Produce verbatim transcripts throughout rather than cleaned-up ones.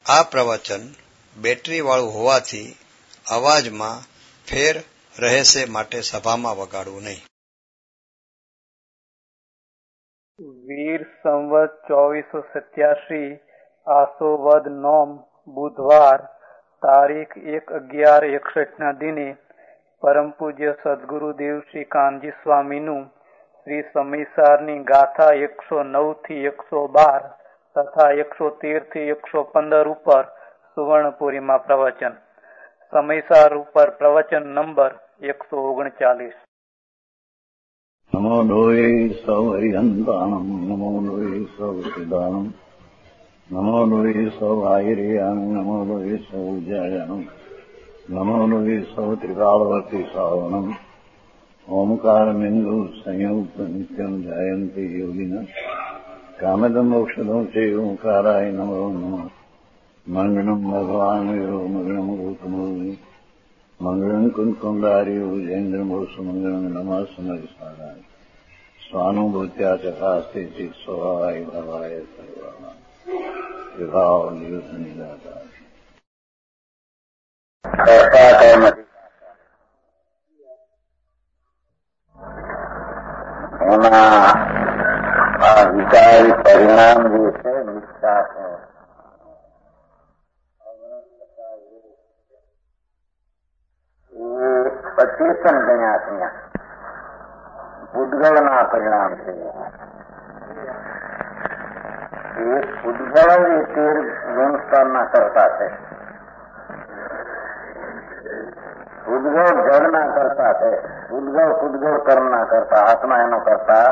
આ પ્રવચન બેટરી વાળું હોવાથી અવાજમાં ફેર રહેશે, માટે સભામાં વગાડવું નહીં. વીર સંવત ચોવીસો સત્યાસી આસો વદ નોમ બુધવાર તારીખ એક અગિયાર એકસઠ ના દિને પરમ પૂજ્ય સદગુરુદેવ શ્રી કાનજી સ્વામીનું શ્રી સમયસારની ગાથા એકસો નવ થી એકસો બાર તથા એકસો તેર થી એકસો પંદર ઉપર સુવર્ણપુરીમાં પ્રવચન. સમયસાર ઉપર પ્રવચન નંબર એકસો ઓગણચાલીસ. નમો લોહે સૌ હરિહંતાણમ, નમો લોહે સૌ સિદ્ધાણમ, નમો લોહે સૌ આયર્યાણમ, નમો લોહે સૌ જયાણમ, નમો લોહે સૌ ત્રિકાળવર્તી શ્રાવણમ. ઓમકાર બિંદુ સંયુક્ત નિત્યમ જયંતિ યોગિના કામદમ મોક્ષદો છે ઓંકારાય નમો નમઃ. મંગળમ ભગવાન વીરો મંગળમ ગૌતમોની મંગળમ કુંકુંડાર્યો જૈન્દ્રમોષ મંગળમ નમઃ સમયસારાય સ્વાનુભૂત્યા ચકાસ્તે ચિત સ્વભાવાય ભવાય સર્વા વિભાવ નિયુદ્ધ નિદાતા. એમાં આ વિચારી પરિણામ જે છે મિથ્યા છે. એ અચેતન ગણ્યા ત્યાં ઉદ્ગળના પરિણામ છે. એ ઉદ્ગળ એ તેર ગુણસ્તરના કરતા છે. ઉદ્ગળ જળના કરતા છે. ઉદ્ગળ ઉદ્ગળ કર્મના કરતા, આત્મા એનો કરતા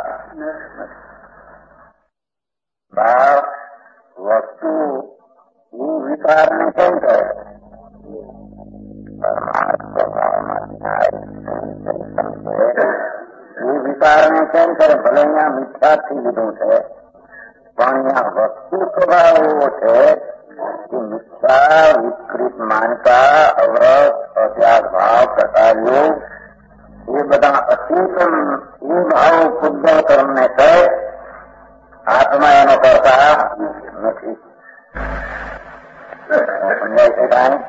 ભાવ વસ્તુ એ વિકારને કેમ કરે? એ વિકારને કેમ કરે? ભલે અહીંયા મિથ્યાથી લીધું છે, પણ અહીંયા વસ્તુ સ્વભાવ એવો છે કે મિથ્યા વિકૃત માનતા અવરત અધ્યાસ ભાવ પ્રકાર્યો એ બધા અચેતન એ ભાવ ઉદ્ગળ કર્મને છે. આત્મા એનો કરતા નથી. સમજાય છે કાંઈ?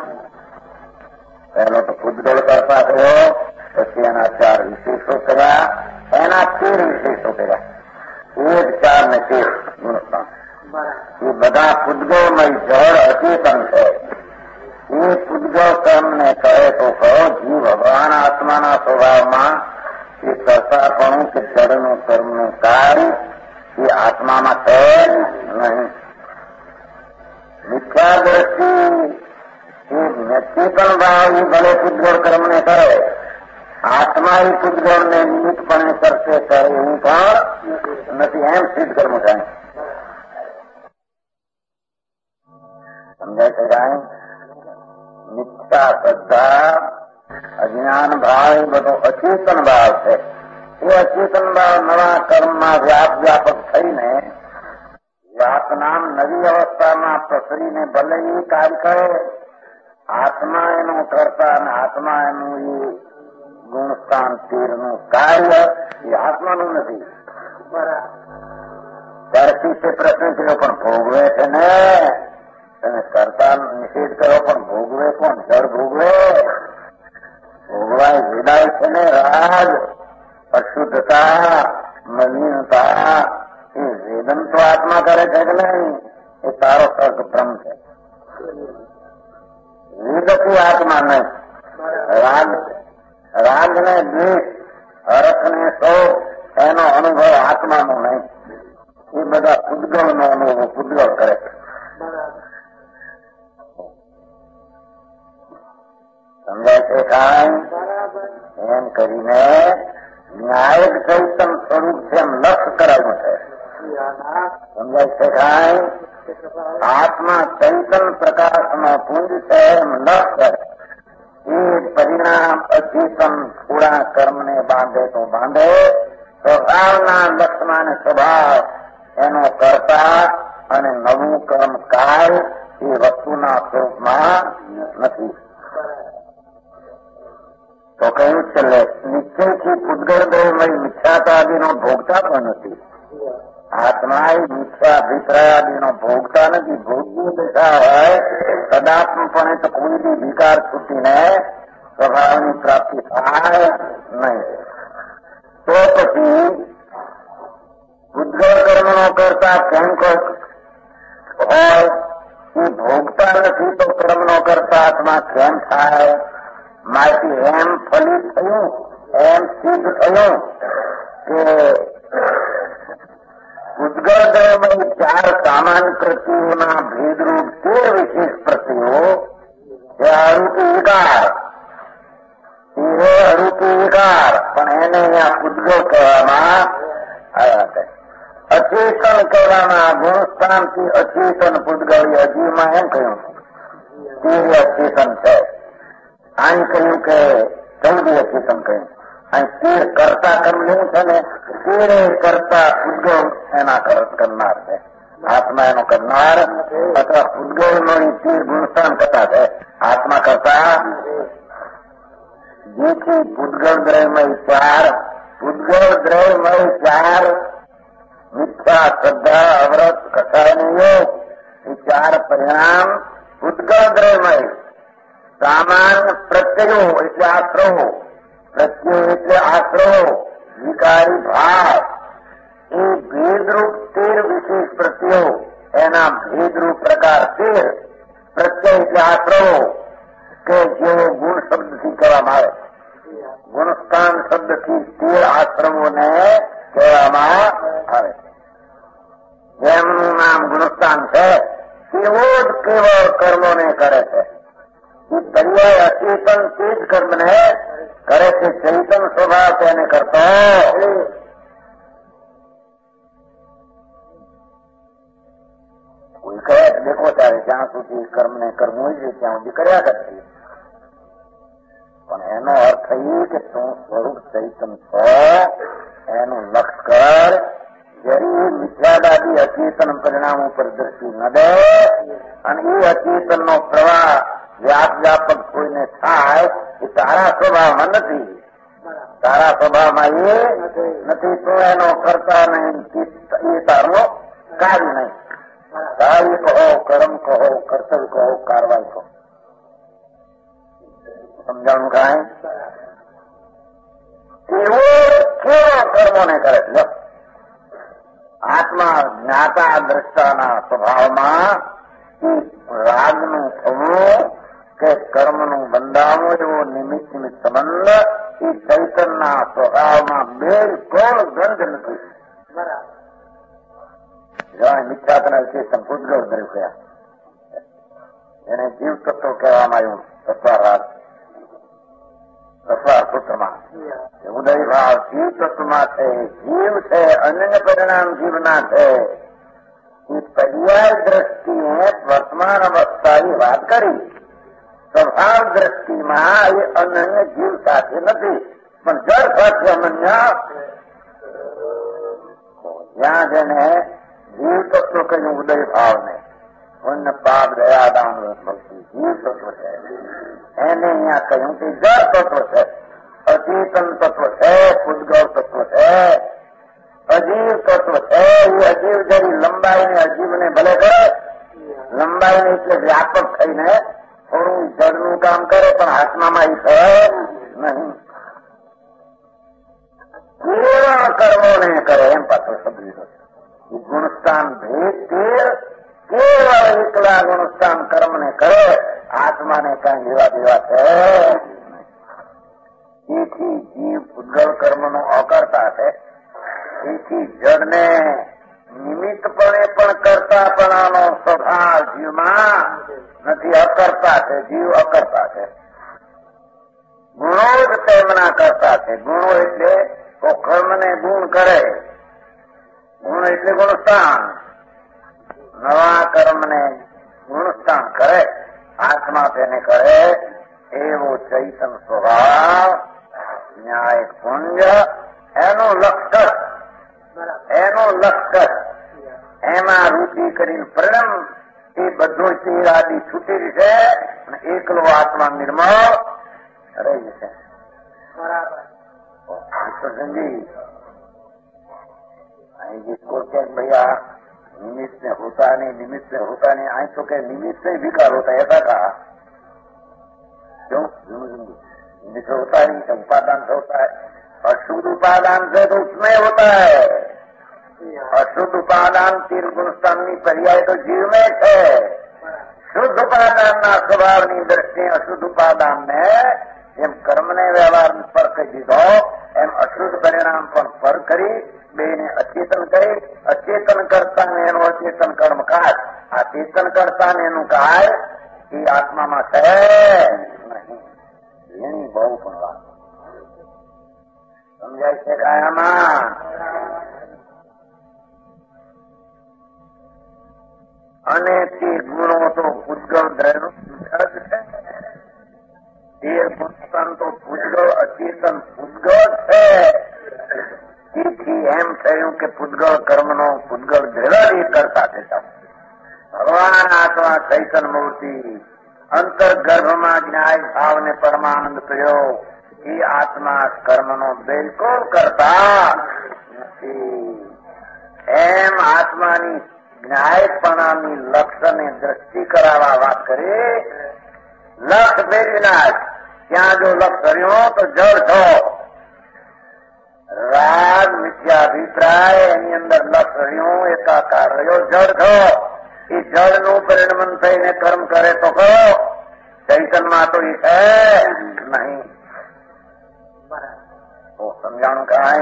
પહેલો તો ઉદ્ગળ કરતા થયો, પછી એના ચાર વિશેષો કર્યા, એના તેર વિશેષો કર્યા. એક ચાર ને તેર ગુણસ્તર એ બધા ઉદ્ગળમય જળ અચેતન છે. એ ઉદ્ગળ કર્મને કહે તો કહો જીવ ભગવાન આત્માના સ્વભાવમાં એ કરતાપણું કે જળનું કર્મનું કાર્ય એ આત્મામાં છે નહીં. મિથ્યા દ્રષ્ટિ એ નચેતન ભાવ એ ભલે ઉદ્ગળ કર્મને કરે, આત્મા એ ઉદ્ગળને નિમિત્તપણે કરશે કરે એવું પણ નથી. એમ સિદ્ધ કરવું થાય. સમજાય છે કાંઈ? મિથ્યા શ્રદ્ધા અજ્ઞાન ભાવ એ બધો અચેતન ભાવ છે. એ અચેતન ભાવ નવા કર્મમાં વ્યાપ વ્યાપક થઈને વ્યાપનામ નવી અવસ્થામાં પ્રસરીને ભલે એ કાર્ય કરે, આત્મા એનો કરતા અને આત્મા એનું એ ગુણસ્થાન તીરનું કાર્ય એ આત્માનું નથી. ત્યારથી તે પ્રશ્ન કર્યો પણ ભોગવે છે ને? તમે કરતા નિષેધ કરો પણ ભોગવે કોણ? જળ ભોગવે. ભોગવાય વેદાય છે ને રાગ, અશુદ્ધતા, મલિનતા એ વેદન તો આત્મા કરે છે કે નહીં? એ તારો સર્ગ ભ્રમ છે. વેદથી આત્મા નહીં. રાગ રાગ ને દ્વેષ, હરખ ને શોક એનો અનુભવ આત્માનો નહીં. એ બધા ઉદ્ગળનો અનુભવ ઉદ્ગળ કરે છે. સમજાય છે કાંઈ? એમ કરીને ન્યાયિક ચૈતન સ્વરૂપ છે એમ લક્ષ કરાયું છે. સમજાય છે કાંઈ? આત્મા ચૈતન પ્રકાશનો પુંજ છે એમ લક્ષ. એ પરિણામ અચેતન થોડા કર્મને બાંધે તો બાંધે, સ્વભાવના લક્ષમાં સ્વભાવ એનો કરતા અને નવું કર્મ કાર્ય એ વસ્તુના સ્વરૂપમાં નથી. તો કહ્યું છેલ્લે નિશ્ચયથી ઉદ્ગળ દેવમય મિથ્યાતાદિનો ભોગતા પણ નથી. આત્મા એ મિથ્યાભિપ્રાયાદીનો ભોગતા નથી. ભોગવું દશા હોય સદાત્મપણે તો કોઈ બી વિકાર છૂટીને સ્વભાવની પ્રાપ્તિ થાય નહીં. તો પછી ઉદ્ગલ કર્મનો કરતા કેમ હોય એ ભોગતા નથી તો કર્મનો કરતા આત્મા કેમ થાય? માટે એમ ફલિત થયું, એમ સિદ્ધ થયું કે ઉદ્ગલ દ્રવ્યમાં ચાર સામાન્ય પ્રતિઓના ભેદરૂપ તેર વિશેષ પ્રતિઓ એ અરૂપી વિકાર, એ અરૂપી વિકાર, પણ એને અહીંયા ઉદ્ગલ કહેવામાં આવ્યા છે. અચેતન કહેવામાં ગુણસ્થાનથી અચેતન પૂદગલ અજીમાં એમ કહ્યું તે અચેતન છે. આમ કહ્યું કે ચૌદી અચેતન કહ્યું. અહીં તેર કરતા કર્મ લેવું છે ને, તેરે કરતા પૂદગલ એના કરનાર છે. આત્મા એનો કરનાર અથવા પૂદગલ મળી તેર ગુણસ્થાન કરતા છે. આત્મા કરતા જેથી પૂદગલ દ્રવ્યમય ચાર, પૂદગલ દ્રવ્યમય ચાર મિથ્યા શ્રદ્ધા અવ્રત કથાનો યોગ એ ચાર પરિણામ ઉદ્ગલ દ્રવ્યમય સામાન્ય પ્રત્યયો એટલે આશ્રવો, પ્રત્યયો એટલે આશ્રવો, વિકારી ભાવ એ ભેદરૂપ તેર વિશેષ પ્રત્યયો, એના ભેદરૂપ પ્રકાર તેર. પ્રત્યય એટલે આશ્રવો કે જેવો ગુણ શબ્દથી કહેવામાં આવે, ગુણસ્થાન શબ્દથી તેર આશ્રમોને કહેવામાં આવે. જેમનું નામ ગુણસ્થાન છે તેવો જ કેવળ કર્મોને કરે છે. એ પર્યાય અચેતન તે જ કર્મને કરે છે. ચૈતન સ્વભાવ તેને કરતો કોઈ કહે દેખો ત્યારે જ્યાં સુધી કર્મને કરવું છે ત્યાં સુધી કર્યા કરતી, પણ એનો અર્થ એ કે તું સ્વરૂપ ચૈતન છો એનું લક્ષ કર. જરી મિથ્યાદાદી અચેતન પરિણામ ઉપર દ્રષ્ટિ ન દે અને એ અચેતનનો પ્રવાહ વ્યાપ વ્યાપક કોઈને થાય એ તારા સ્વભાવમાં નથી. તારા સ્વભાવમાં એ નથી તો એનો કરતા નહીં, એ તારો કાર્ય નહીં. કાર્ય કહો, કર્મ કહો, કર્તવ્ય કહો, કાર્યવાહી કહો. સમજાણું કાંઈ? એવો કેવા કર્મોને કરે છે. આત્મા જ્ઞાતા દ્રષ્ટાના સ્વભાવમાં રાગનું થવું કે કર્મનું બંધાવું એવો નિમિત્ત નિમિત્ત સંબંધ એ ચૈતનના સ્વભાવમાં બિલકુલ ગંધ નથી. મિથ્યાત્મા ચેતન પૂદગલ દ્રવ્ય કયા એને જીવ તત્વ કહેવામાં આવ્યું. તત્વારાગ તત્વાર સૂત્રમાં ઉદય ભાવ જીવ તત્વમાં છે. જીવ છે, અન્ય પરિણામ જીવના છે. એ પર્યાય દ્રષ્ટિએ વર્તમાન અવસ્થાની વાત કરી. સ્વભાવ દ્રષ્ટિમાં એ અનન્ય જીવ સાથે નથી, પણ જળ સાથે અનન્ય. જ્યાં જેને જીવ તત્વ કહ્યું ઉદય ભાવને, પુણ્ય પાપ દયા દાન ભક્તિ જીવ તત્વ છે. એને અહીંયા કહ્યું કે જળ તત્વ છે, અચેતન તત્વ છે, પૂદગલ તત્વ છે, અજીવ તત્વ છે. એ અજીવ જરી લંબાઈને અજીવને ભલે કરે, લંબાઈને એટલે વ્યાપક થઈને થોડું જળનું કામ કરે, પણ આત્મામાં એ થાય નહીં. કેવા કર્મોને કરે એમ પાછો શબ્દ લીધો છે. ગુણસ્થાન ભેદ તેર કેવળ એકલા ગુણસ્થાન કર્મને કરે, આત્માને કઈ લેવા દેવા છે. તેથી જીવ પૂદગલ કર્મનો અકર્તા છે. તેથી જડને નિમિત્તપણે પણ કરતાપણાનો સ્વભાવ જીવમાં નથી, અકર્તા છે. જીવ અકર્તા છે. ગુણો જ તેમના કરતા છે. ગુણો એટલે તો કર્મને ગુણ કરે. ગુણ એટલે ગુણસ્થાન. નવા કર્મને ગુણસ્થાન કરે, આત્મા તેને કરે એવો ચૈતન સ્વભાવ ન્યાય પુંજ એનું લક્ષ, એનું લક્ષ એમાં રૂચિ કરીને પરિણામ એ બધું ચેરાદી છૂટી જશે અને એકલો આત્મા નિર્મળ રહી જશે. બરાબર. जिसको क्या भैया निमित्त से होता नहीं, निमित्त से होता नहीं, आज तो क्या निमित्त से विकार होता है, ऐसा कहा क्यों? निमित्त से होता नहीं, सब उपादान से होता है। अशुद्ध उपादान से तो उसमें होता है। अशुद्ध उपादान तीन गुणस्थानની पर्याय તો જીવ में છે। શુદ્ધ ઉપાદાનના સ્વભાવની દ્રષ્ટિએ અશુદ્ધ ઉપાદાનને જેમ કર્મને વ્યવહાર પર કહી દીધો એમ અશુદ્ધ પરિણામ પણ પર કરી બેને અચેતન કરી અચેતન કરતા એનું અચેતન કર્મકાજ આ ચેતન કરતા એનું કાય એ આત્મામાં છે નહીં। એની બહુ પણ વાત સમજાય છે કાયામાં। અને તે ગુણો તો પૂજગળ દ્રવ્યનું જડ છે। તે ગુણસ્થાન તો પૂજગળ અચેતન પૂજગળ છે। તેથી એમ થયું કે પૂજગળ કર્મનો પૂજગળ દ્રવ્ય કરતા થતા ભગવાન આત્મા ચૈતન મૂર્તિ અંતર્ગર્ભમાં જ્ઞાય ભાવને પરમાનંદ પ્રયો એ આત્મા કર્મનો બિલકુલ કરતા નથી। એમ આત્માની ન્યાયપણાની લક્ષ્યને દ્રષ્ટિ કરાવવા વાત કરી। લક્ષ બે વિનાશ ત્યાં જો લક્ષ કર્યો તો જળ છો। રાગ મિથ્યાભિપ્રાય એની અંદર લક્ષ રહ્યું એકાકાર રહ્યો જળ છો। એ જળનું પરિણમન થઈને કર્મ કરે તો કહો ચૈતનમાં તો એ છે નહીં। તો સમજાણું કાંઈ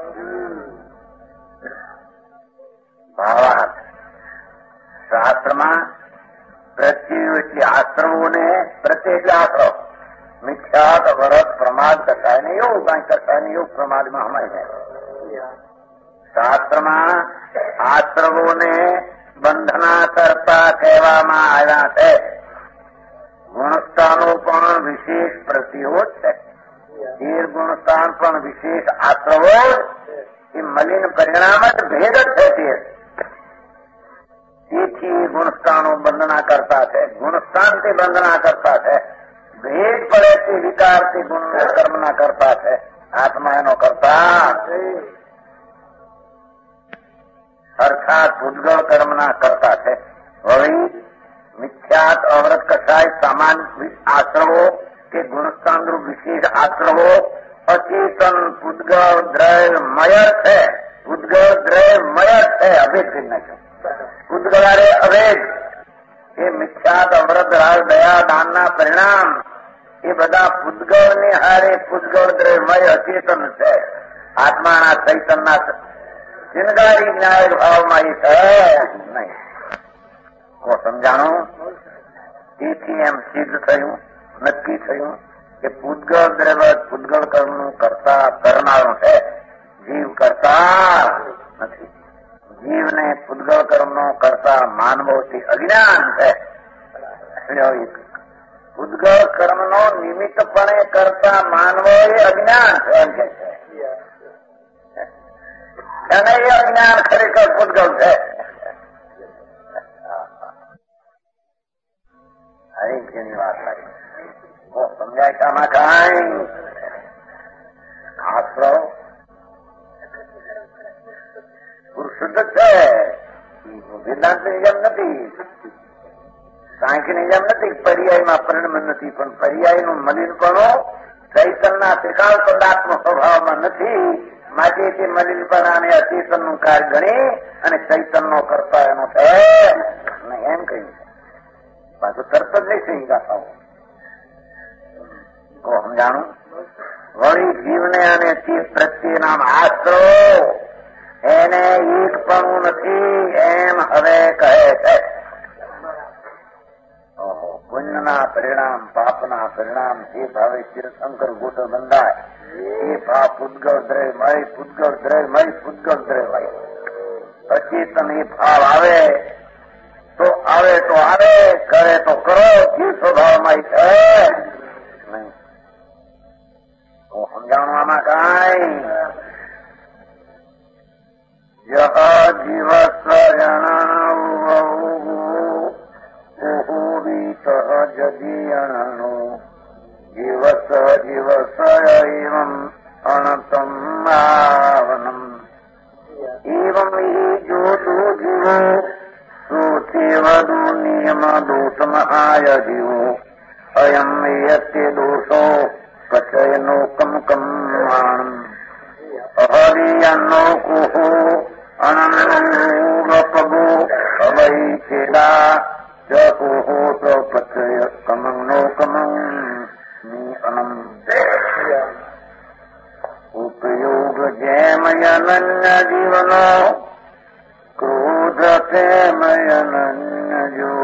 ભાવાર્થ શાસ્ત્રમાં પ્રત્યે આશ્રમોને પ્રત્યેક આશ્રમ મિથ્યાત વરત પ્રમાદ કરતા એને એવું કાંઈ કરતા એને એવું પ્રમાદમાં હમાય જાય। શાસ્ત્રમાં આશ્રમોને બંધના કરતા કહેવામાં આવ્યા છે। ગુણસ્થાનો પણ વિશેષ પ્રતિઓ છે। ધીર ગુણસ્થાન પણ વિશેષ આશ્રવો એ મલિન પરિણામ જ ભેદ જ છે। તે તેથી ગુણસ્થાનો બંધના કરતા છે। ગુણસ્થાનથી બંધના કરતા છે। ભેદ પડે તે વિકારથી ગુણ કર્મના કરતા છે। આત્મા એનો કરતા અર્થાત ભૂતગળ કર્મના કરતા છે। હવે મિથ્યાત અવરત કસાય સામાન્ય આશ્રવો કે ગુણસ્થાન વિશેષ આશ્રવો અચેતન ભૂતગળ દ્રવ્યમય છે। ભૂતગળ દ્રવ્યમય છે। અભેદ કરી નાખ્યો ભૂતગળારે અભેદ એ મિથ્યાત અવરત રાગ દયા દાનના પરિણામ એ બધા ભૂતગળને હારે ભૂતગળ દ્રવ્યમય અચેતન છે। આત્માના ચૈતનના ચિનગારી ન્યાય ભાવમાં એ છે નહીં। કો સમજાણું? તેથી એમ સિદ્ધ થયું નક્કી થયું કે ભૂતગળ દ્રવ્ય ભૂતગળ કર્મનું કરતા કરનારું છે। જીવ કરતા નથી। જીવને ભૂતગળ કર્મનો કરતા માનવોથી અજ્ઞાન છે। ભૂતગળ કર્મનો નિમિત્તપણે કરતા માનવો એ અજ્ઞાન છે એમ કે છે। અને એ અજ્ઞાન ખરેખર ભૂતગળ છે। હરેક જેની વાત લાગી સમજાય કામાં કાંઈ આશ્રવ શુદ્ધ છે। વેદાંત નિયમ નથી, સાંખ્ય નિયમ નથી, પર્યાયમાં પરિણમ નથી। પણ પર્યાયનું મલિનપણું ચૈતનના ત્રિકાળ પદાર્થનો સ્વભાવમાં નથી। માટે તે મલિનપણાને અચેતનનું કાર્ય ગણી અને ચૈતનનો કરતા એનો છે એમ કહ્યું છે। પાછું તરત જ નહીં થઈ ગાતા કો સમજાણું? વળી જીવને અને ચીજ પ્રત્યેના આશ્રવો એને એક પણ નથી એમ હવે કહે છે। પુણ્યના પરિણામ પાપના પરિણામ જે ભાવે તીર્થંકર ગોટ બંધાય એ ભાવ પૂતગળ દ્રવ્યમય પૂતગળ દ્રવ્યમય પૂતગળ દ્રવ્યમય અચેતન એ ભાવ આવે તો આવે તો આવે કરે તો કરો જે સ્વભાવમાં છે નહીં। હું સમજાણું આમાં કાંઈ यह जीव स्वजनूत जदीयणो जीव स जीव सयम अनतम आवनम एवं વધુ નિયમ દોષ મહાય જીવો અયમ યત્ય દોષો કચયનો કમ કમ હરિયનો કુહુ અનંગપગો અવૈ ચેડા ચ કુહુ તો કચય કમંગનો કમંગ અનમ ઉપયોગ જેમય અનન્ય જીવનો ક્રોધ પ્રેમય અનન્ય જો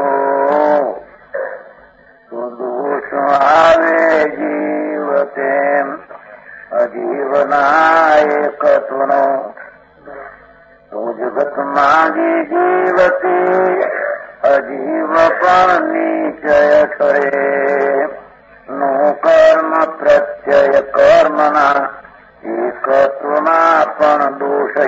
દોષ આવે જીવ તેમ અજીવના એકત્વનો તો જગતમાં જીવતી અજીવ પણ નિશ્ચય કરે નો કર્મ પ્રત્યય કર્મના એકત્વમાં પણ દોષ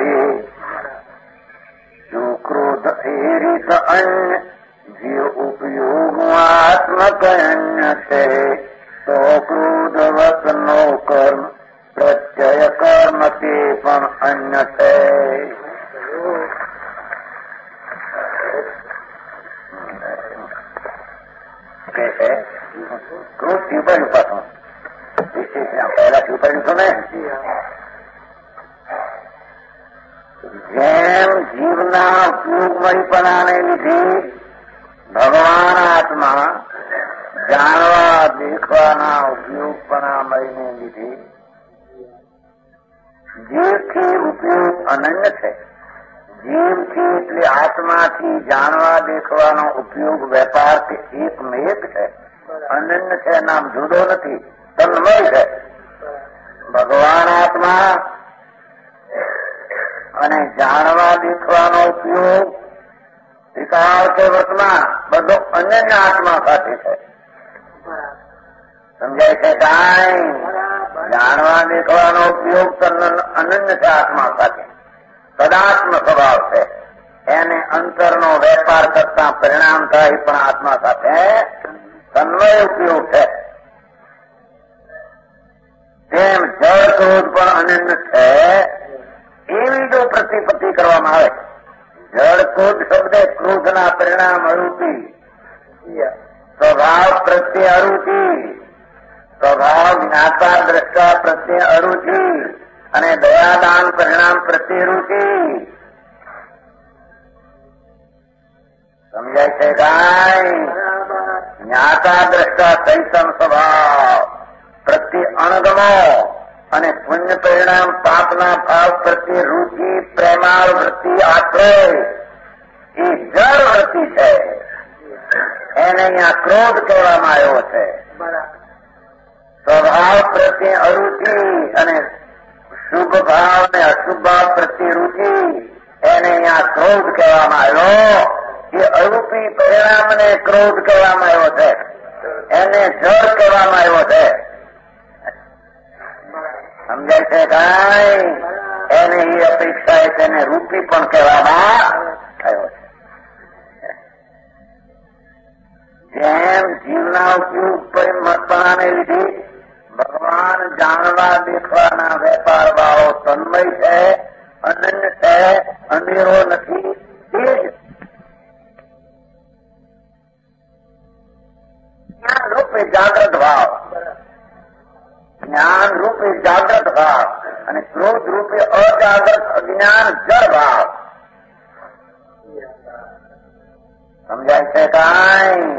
જો ક્રોધ એ રીત અન્ય જીવ ઉપયોગાત્મક અન્ય છે તો ક્રોધવત નો કર્મ પ્રત્યય કર્મ તે પણ અન્ય છે. ક્રોધ પીપાયું પાછું પહેલા પીપાયું છો ને જેમ જીવના ઉપયોગમયપણાને લીધે ભગવાન આત્મા જાણવા દેખવાના ઉપયોગપણામયને લીધે જીવથી ઉપયોગ અનન્ય છે. જીવથી એટલે આત્માથી જાણવા દેખવાનો ઉપયોગ વેપાર કે એકમેક છે, અનન્ય છે, નામ જુદો નથી, તન્મય છે. ભગવાન આત્મા અને જાણવા દેખવાનો ઉપયોગ વિકાળ કે વર્તમાન બધો અનન્ય આત્મા સાથે છે. સમજાય છે? કાંઈ જાણવા દેખવાનો ઉપયોગ અનન્ય છે આત્મા સાથે, સદાત્મ સ્વભાવ છે. એને અંતરનો વેપાર કરતા પરિણામ થાય પણ આત્મા સાથે તન્મય ઉપયોગ છે. તેમ જળ ક્રોધ પણ અનન્ય છે એવી જો પ્રતિપત્તિ કરવામાં આવે, જળ ક્રોધ શબ્દ ક્રોધના પરિણામ અરૂપી, સ્વભાવ પ્રત્યે અરુચિ, સ્વભાવ જ્ઞાતા દ્રષ્ટા પ્રત્યે અરુચિ અને દયાદાન પરિણામ પ્રત્યે રુચિ. સમજાય છે? કાંઈ જ્ઞાતા દ્રષ્ટા ચૈતન સ્વભાવ પ્રત્યે અણગમો અને પુણ્ય પરિણામ પાપના ભાવ પ્રત્યે રુચિ પ્રેમાળ વૃત્તિ આશ્રય એ જળ વૃત્તિ છે. એને અહીંયા ક્રોધ કહેવામાં આવ્યો છે. સ્વભાવ પ્રત્યે અરુચિ અને શુભ ભાવ અને અશુભ ભાવ પ્રત્યે રુચિ એને અહીંયા ક્રોધ કહેવામાં આવ્યો. એ અરૂપી પરિણામને ક્રોધ કહેવામાં આવ્યો છે, એને જળ કહેવામાં આવ્યો છે. સમજાય છે? કાંઈ એને એ અપેક્ષા છે એને રૂપી પણ કહેવામાં આવ્યો છે. જેમ જીવના ઉપયોગ પરિમતપણાને લીધે ભગવાન જાણવા દેખવાના વેપાર ભાવો તન્મય છે, અનન્ય છે, અનેરો નથી. તે જ જ્ઞાન રૂપે જાગ્રત ભાવ, જ્ઞાન રૂપે જાગ્રત ભાવ અને ક્રોધ રૂપે અજાગ્રત અજ્ઞાન જળ ભાવ. સમજાય છે? કાંઈ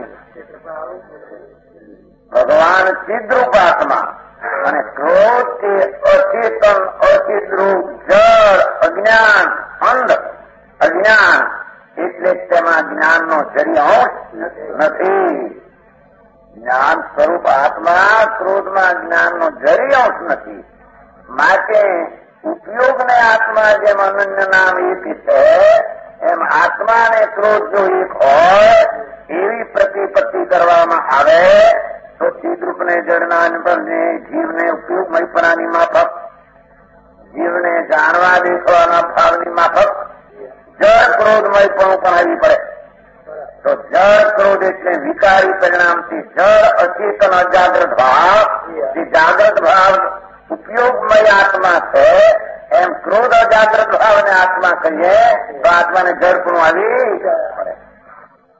ભગવાન ચિદ્રૂપ આત્મા અને ક્રોધ તે અચેતન અચિદ્રૂપ જળ અજ્ઞાન અંધ અજ્ઞાન એટલે તેમાં જ્ઞાનનો જરિયો નથી. જ્ઞાન સ્વરૂપ આત્મા ક્રોધમાં જ્ઞાનનો જરિયો નથી. માટે ઉપયોગને આત્મા જેમ અનન્ય નામ એક છે એમ આત્મા અને ક્રોધ જો એક હોય એવી પ્રતિપત્તિ કરવામાં આવે તો ચિદ્રૂપને જળના અનુભવને જીવને ઉપયોગમયપણાની માફક, જીવને જાણવા દેખવાના ભાવની માફક જળ ક્રોધમય પણ પણ આવી પડે. તો જળ ક્રોધ એટલે વિકારી પરિણામથી જળ અચેતન અજાગ્રત ભાવ, જે જાગ્રત ભાવ ઉપયોગમય આત્મા છે એમ ક્રોધ અજાગ્રત ભાવને આત્મા કહીએ તો આત્માને જળ પણ આવી પડે.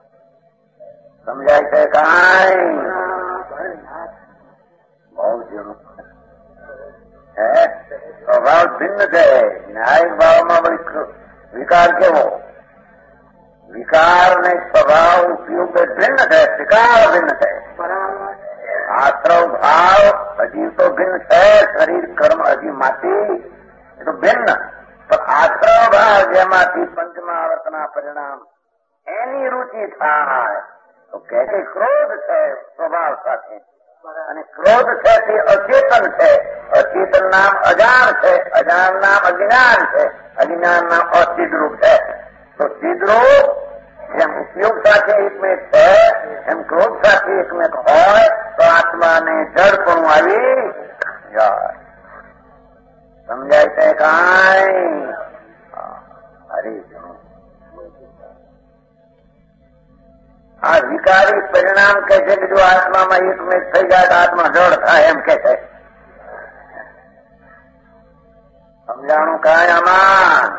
સમજાય છે કાંઈ? બહુ જૂનું હે. સ્વભાવ ભિન્ન છે. ન્યાયિક ભાવમાં વિકાર કેવો? વિકાર ને સ્વભાવ ઉપયોગ ભિન્ન છે, શિકાર ભિન્ન છે. આશ્રવ ભાવ હજી તો ભિન્ન છે. શરીર કર્મ હજી માટી એ તો ભિન્ન, પણ આશ્રવ ભાવ જેમાંથી પંચમહાવર્તના પરિણામ એની રૂચિ થાય તો કે ક્રોધ છે સ્વભાવ સાથે, અને ક્રોધ છે તે અચેતન છે. અચેતન નામ અજાણ છે, અજાણ નામ અજ્ઞાન છે, અજ્ઞાન નામ અચિદ્રૂપ છે. તો ચિદ્રૂપ જેમ ઉપયોગ સાથે એકમેક છે એમ ક્રોધ સાથે એકમેક હોય તો આત્માને જડપણું આવી જાય. સમજાય છે કાંઈ? હરી આ વિકારી પરિણામ કે છે કે જો આત્મામાં એકમેક થઈ જાય તો આત્મા જડ થાય એમ કે છે. સમજાણું કાંઈ આમાં?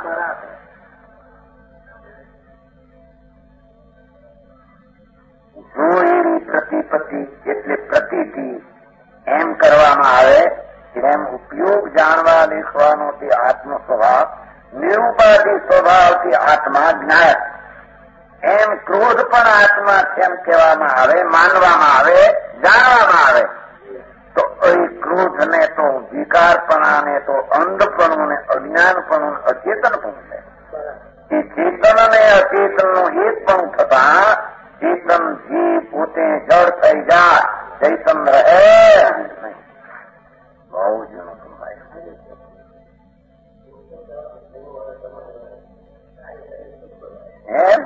જો એવી પ્રતિપત્તિ એટલે પ્રતીતિ એમ કરવામાં આવે એમ ઉપયોગ જાણવા લેખવાનો તે આત્મ સ્વભાવ, નિરૂપાધિ સ્વભાવથી આત્મા જ્ઞાયક. એમ ક્રોધ પણ આત્મા તેમ કહેવામાં આવે, માનવામાં આવે, જાણવામાં આવે. તો એ ક્રોધને તો વિકારપણાને તો અંધપણું ને અજ્ઞાનપણું અચેતનપણું છે. એ ચેતન અને અચેતનનું એકપણું થતા ચેતન જીવ પોતે જડ થઈ જાય, ચૈતન રહે નહીં. બહુ જૂનું સમજાય. એમ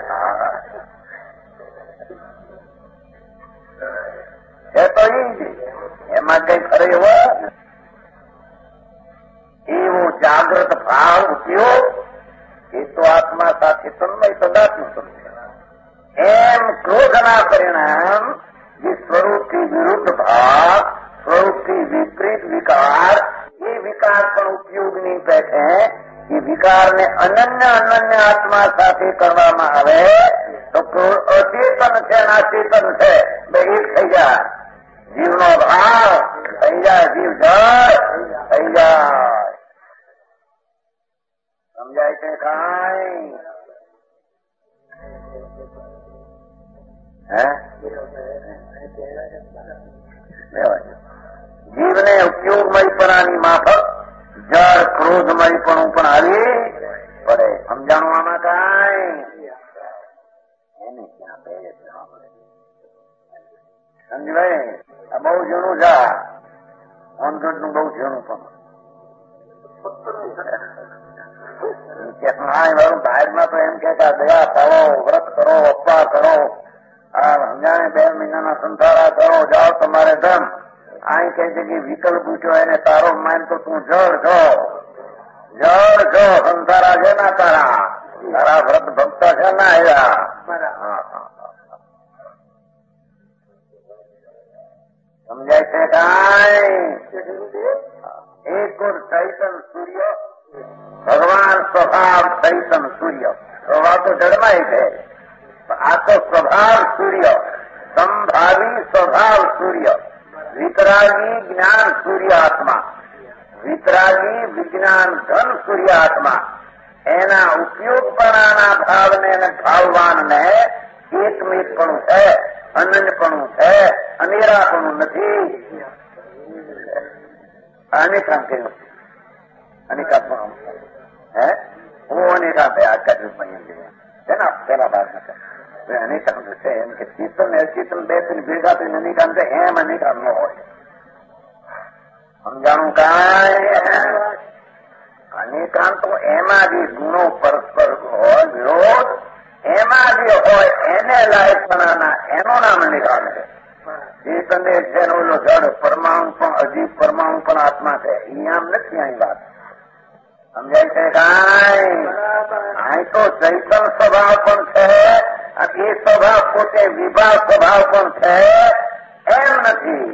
છે તો એ જ એમાં કઈ ખરે એવો એવો જાગ્રત ભાવ ઉપયોગ એ તો આત્મા સાથે તન્મય સદાત્મ સમજે. એમ ક્રોધના પરિણામ જે સ્વરૂપથી વિરુદ્ધ ભાવ, સ્વરૂપથી વિપરીત વિકાર, એ વિકાર પણ ઉપયોગની પેઠે એ વિકારને અનન્ય અનન્ય આત્મા સાથે કરવામાં આવે તો અચેતન છે ને અચેતન છે બે એક થઈ જાય. જીવનો ભાવ થઈ જાય, જીવ જળ થઈ જાય. સમજાય છે કાંઈ? હે જીવને ઉપયોગમયપણાની માફક જળ ક્રોધમયપણું પણ આવી પડે. સમજાણું આમાં કાંઈ? એને ક્યાં બે સમજવાય? આ બહુ જૂનું છે. ઓનગઢ નું બહુ જૂનું પણ બહારમાં તો એમ કે દયા પાડો, વ્રત કરો, અપવાસ કરો, આ સમજાણે બે મહિનાના સંસારા કરો, જાઓ તમારે ધન. અહીં કહે છે કે વિકલ્પ પૂછ્યો એને તારો માન તો તું જળ છો, જળ છો. સંસારા છે ના તારા, તારા વ્રત ભક્ત છે ના આવ્યા. સમજાય છે કાંઈ? એક ચૈતન સૂર્ય ભગવાન સ્વભાવ ચૈતન સૂર્ય. સ્વભાવ તો જળમાય છે, આ તો સ્વભાવ સૂર્ય, સંભાવી સ્વભાવ સૂર્ય, વિતરાગી જ્ઞાન સૂર્ય આત્મા, વિતરાગી વિજ્ઞાન ધન સૂર્ય આત્મા. એના ઉપયોગપણાના ભાવને અને ભાવવાનને એકમેકપણું છે, અનન્યપણું છે, અનેરાપણું નથી. અનેકામ કર્યું અનેકાપણું હે હું અનેકા બે આ કર્યું છે ને પેલા બાદ અનેકામ છે એમ કે ચેતન ને અચેતન બે ભેગા થઈને અનેકામ છે એમ અનેકામ ન હોય. સમજાણું કાંઈ? અનેકામ તો એમાં જે ગુણો પરસ્પર હોય વિરોધ એમાં જે હોય એને લાયકપણાના એનું નામ અનેકામ છે. ચેતન એક છે ઓલો જડ પરમાણુ પણ અજીબ પરમાણુ પણ આત્મા છે. અહીંયા નથી અહીં વાત. સમજાય છે કાંઈ? અહીં તો ચૈતન સ્વભાવ પણ છે, એ સ્વભાવ પોતે વિભાગ સ્વભાવ પણ છે એમ નથી.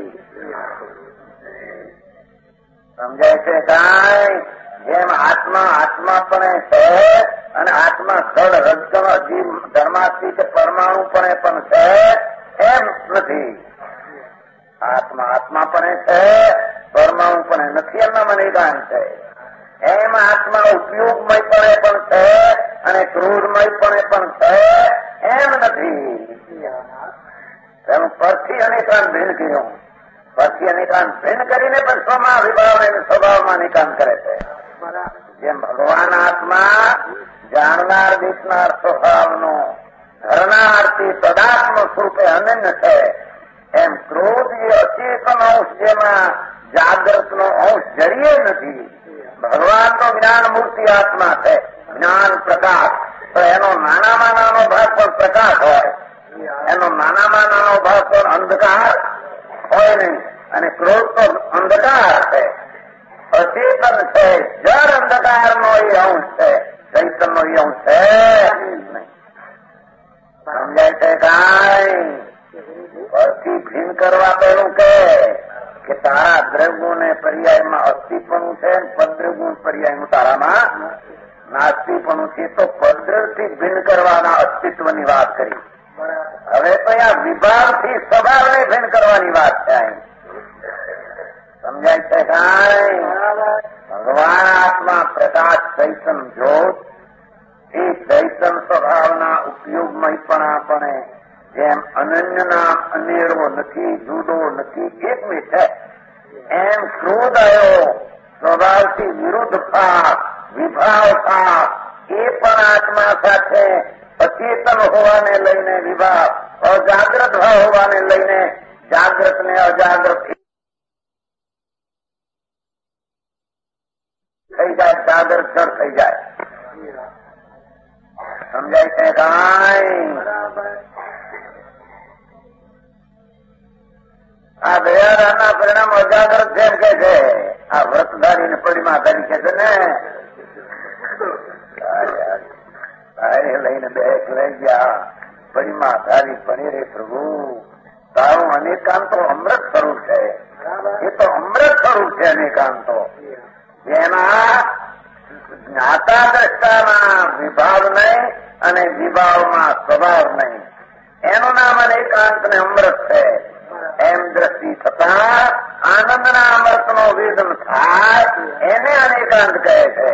સમજાય છે કાંઈ? જેમ આત્મા આત્મા પણ છે અને આત્મા સ્થળ રજકણ અજીવ ધર્માસ્તી કે પરમાણુપણે પણ છે એમ નથી. આત્મા આત્માપણે છે, પરમાણુપણે નથી, એમના મને ગાન છે. એમ આત્મા ઉપયોગમયપણે પણ છે અને ક્રોધમયપણે પણ છે એમ નથી. તેનું પરથી અનેકાન ભિન્ન કર્યું. પરથી અનેકાન ભિન્ન કરીને પણ સ્વમાં વિભાવને સ્વભાવમાં નિકાન કરે છે. જેમ ભગવાન આત્મા જાણનાર દેખનાર સ્વભાવનો ધરનારથી તદાત્મ સ્વરૂપે અનન્ય છે, એમ ક્રોધ એ અચેતન અંશ જેમાં જાગ્રતનો અંશ જરીએ નથી. ભગવાનનો જ્ઞાન મૂર્તિ આત્મા છે, જ્ઞાન પ્રકાશ. તો એનો નાનામાં નાનો ભાગ પણ પ્રકાશ હોય, એનો નાનામાં નાનો ભાગ પણ અંધકાર હોય નહીં. અને ક્રોધ તો અંધકાર છે, અચેતન છે, જળ અંધકારનો એ અંશ છે, ચૈતનનો એ અંશ છે નહીં. સમજાય છે કાંઈ? પરથી ભીન કરવા પહેલું કે કે તારા દ્રવ્યોને પર્યાયમાં અસ્થિપણું છે, પદ્રગુણ પર્યાયનું તારામાં નાસ્તિપણું છે. તો પદ્રથી ભિન્ન કરવાના અસ્તિત્વની વાત કરી. હવે તો આ વિભાગથી સ્વભાવને ભિન્ન કરવાની વાત છે. સમજાય છે કાંઈ? ભગવાન આત્મા પ્રકાશ ચૈતન જ્યોત એ ચૈતન સ્વભાવના ઉપયોગમયપણાપણે જેમ અનન્યના અનેરો નથી, જુદો નથી, એકમી છે, એમ ક્રોધ આવ્યો સ્વભાવથી વિરુદ્ધ ભાવ વિભાવ ભાવ એ પણ આત્મા સાથે અચેતન હોવાને લઈને વિભાવ, અજાગ્રત ભાવ હોવાને લઈને જાગ્રત ને અજાગ્રત થઈ જાય, જાગ્રત જળ થઈ જાય. સમજાય છે કાંઈ? આ દયારાના પરિણામ અજાગ્રત જેમ કે છે. આ વ્રતધારીને પડીમાં ધારી કે છે ને, તારે લઈને બેક લઈ ગયા પડીમાં ધારી પડી રે પ્રભુ, તારું અનેકાંતો અમૃત સ્વરૂપ છે. એ તો અમૃત સ્વરૂપ છે અનેકાંતો, જેના જ્ઞાતા દ્રષ્ટાના વિભાવ નહીં અને વિભાવમાં સ્વભાવ નહીં. એનું નામ અનેકાંત ને અમૃત છે. એમ દ્રષ્ટિ થતા આનંદના અમૃતનો વિધમ થાય એને અનેકાંત કહે છે.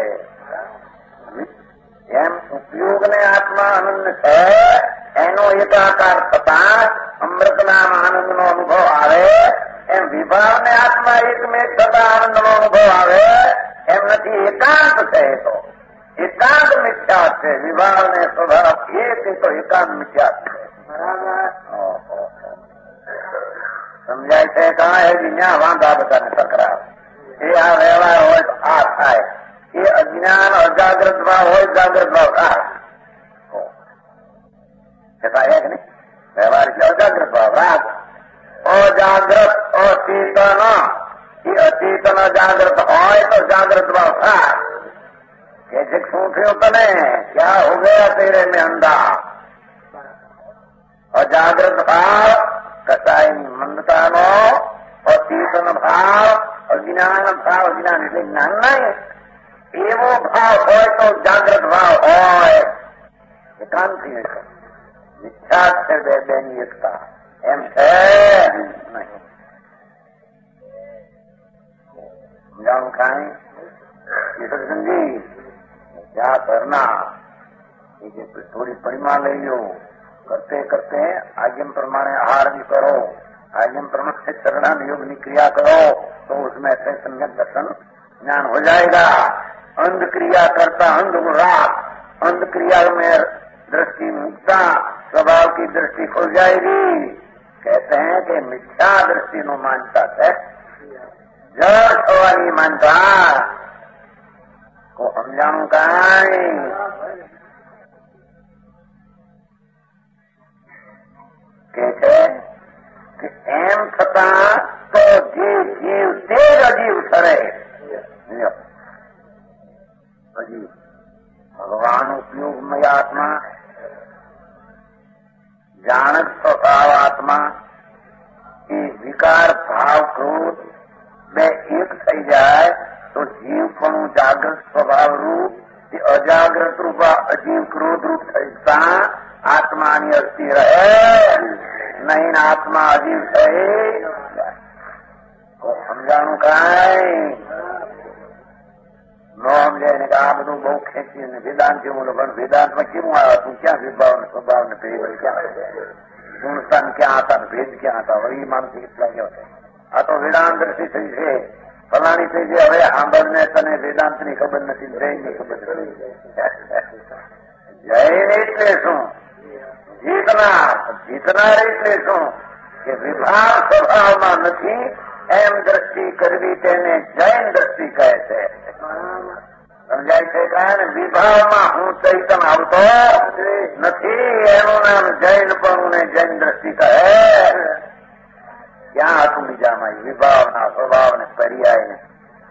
એમ ઉપયોગને આત્મા આનંદ છે, એનો એકાકાર થતા અમૃત નામ આનંદનો અનુભવ આવે. એમ વિભાવને આત્મા એકમેક થતા આનંદનો અનુભવ આવે એમ નથી. એકાંત છે. એ તો એકાંત મિથ્યા છે. વિભાવને સ્વભાવ એક એ તો એકાંત મિથ્યા છે. સમજાય છે કાંઈ? હજી ન્યા વાંધા બધાને તકરાર. એ આ વ્યવહાર હોય તો આ થાય, એ અજ્ઞાન અજાગ્રત ભાવ હોય, જાગ્રત ભાવ થાય. થાય કે નહીં? વ્યવહાર એટલે અજાગ્રત ભાવ. રાગ અજાગ્રત અચેતન, એ અચેતન અજાગ્રત હોય તો જાગ્રત ભાવ થાય. કે છે શું થયું તને? ક્યાં હો ગયા તેરે મેં અંધા? અજાગ્રત ભાવ કસાયની મંદતાનો, અચેતન ભાવ અજ્ઞાન ભાવ. અજ્ઞાન એટલે જ્ઞાન નહીં. એવો ભાવ હોય તો જાગ્રત ભાવ હોય. એકાંતિ મિથ્યા છે. બે બેની એકતા એમ છે નહીં. સમજાણું કાંઈ? એ સત્સંગી જ્યાં કરના એ જે થોડી પરિમાણ લઈ લો, करते करते आज्ञम प्रमाणे आहार भी करो, आज्ञम प्रमाणे शरणान योग की क्रिया करो तो उसमें ऐसे सम्यक दर्शन ज्ञान हो जाएगा. अंध क्रिया करता अंध राग, अंध क्रिया में दृष्टि मुक्ता स्वभाव की दृष्टि खुल जाएगी. कहते हैं कि मिथ्या दृष्टि नो मानता है, जड़ छवानी मानता को समझाणु काई? કે છે કે એમ છતાં તો જે જીવ તે જ અજીવ સરે. અજીવ ભગવાન ઉપયોગમય આત્મા, જાણક સ્વભાવ આત્મા, એ વિકાર ભાવ ક્રોધ બે એક થઈ જાય તો જીવ પણ જાગૃત સ્વભાવ રૂપ એ અજાગ્રત રૂપા નહીં આત્મા અજીવ થઈ તો સમજાણું કાંઈ નો સમજાય ને કે આ બધું બહુ ખેંચી ને વેદાંત જેવું પણ વેદાંતમાં કેવું આવ્યા તું ક્યાં વિભાવ ને સ્વભાવ ને પરિબળ ક્યાં ગુણસ્થાન ક્યાં હતા ભેદ ક્યાં હતા વળી માનસિક કેટલા કેવા છે આ તો વેદાંત દ્રષ્ટિ થઈ છે ફલાણી થઈ છે હવે આંબળને તને વેદાંત ની ખબર નથી જૈન ની ખબર નથી જૈન એટલે શું જીતનાર જીતનાર એટલે શું કે વિભાવ સ્વભાવમાં નથી એમ દ્રષ્ટિ કરવી તેને જૈન દ્રષ્ટિ કહે છે સમજાય છે કારણ વિભાવમાં હું ચૈતન આવતો નથી એનું નામ જૈન પણ ને જૈન દ્રષ્ટિ કહે ક્યાં હતું બીજામાં વિભાવના સ્વભાવ ને પર્યાય ને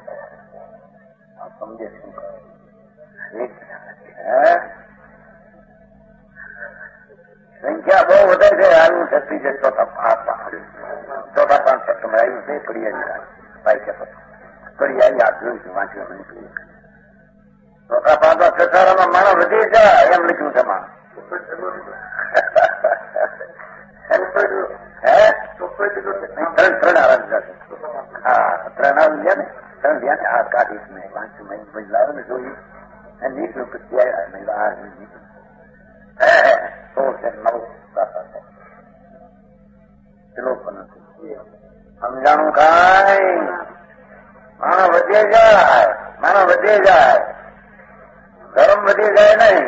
સમજે શું સંખ્યા બહુ વધે છે આનું શક્તિ છે ચોથા ચોથા પાંચ સપ્ટેમ્બર આવ્યું છે પડિયારી પાઈ પડિયારી આ જોયું છું વાંચ્યું નહીં ચોથા પાંચમા પ્રસારમાં માણસ વધી જાય એમ લખ્યું છે માણસ ત્રણ ત્રણ આરામ જશે હા ત્રણ આવું ગયા ને ત્રણ ગયા ને આ કાઢીશ ને વાંચું મેં બદલાવે ને જોયું નીકળ્યું પછી આવ્યા સોળ છે નવ શ્લોક નથી સમજાણું કાંઈ માણસ વધે જાય માણસ વધે જાય ધર્મ વધી જાય નહીં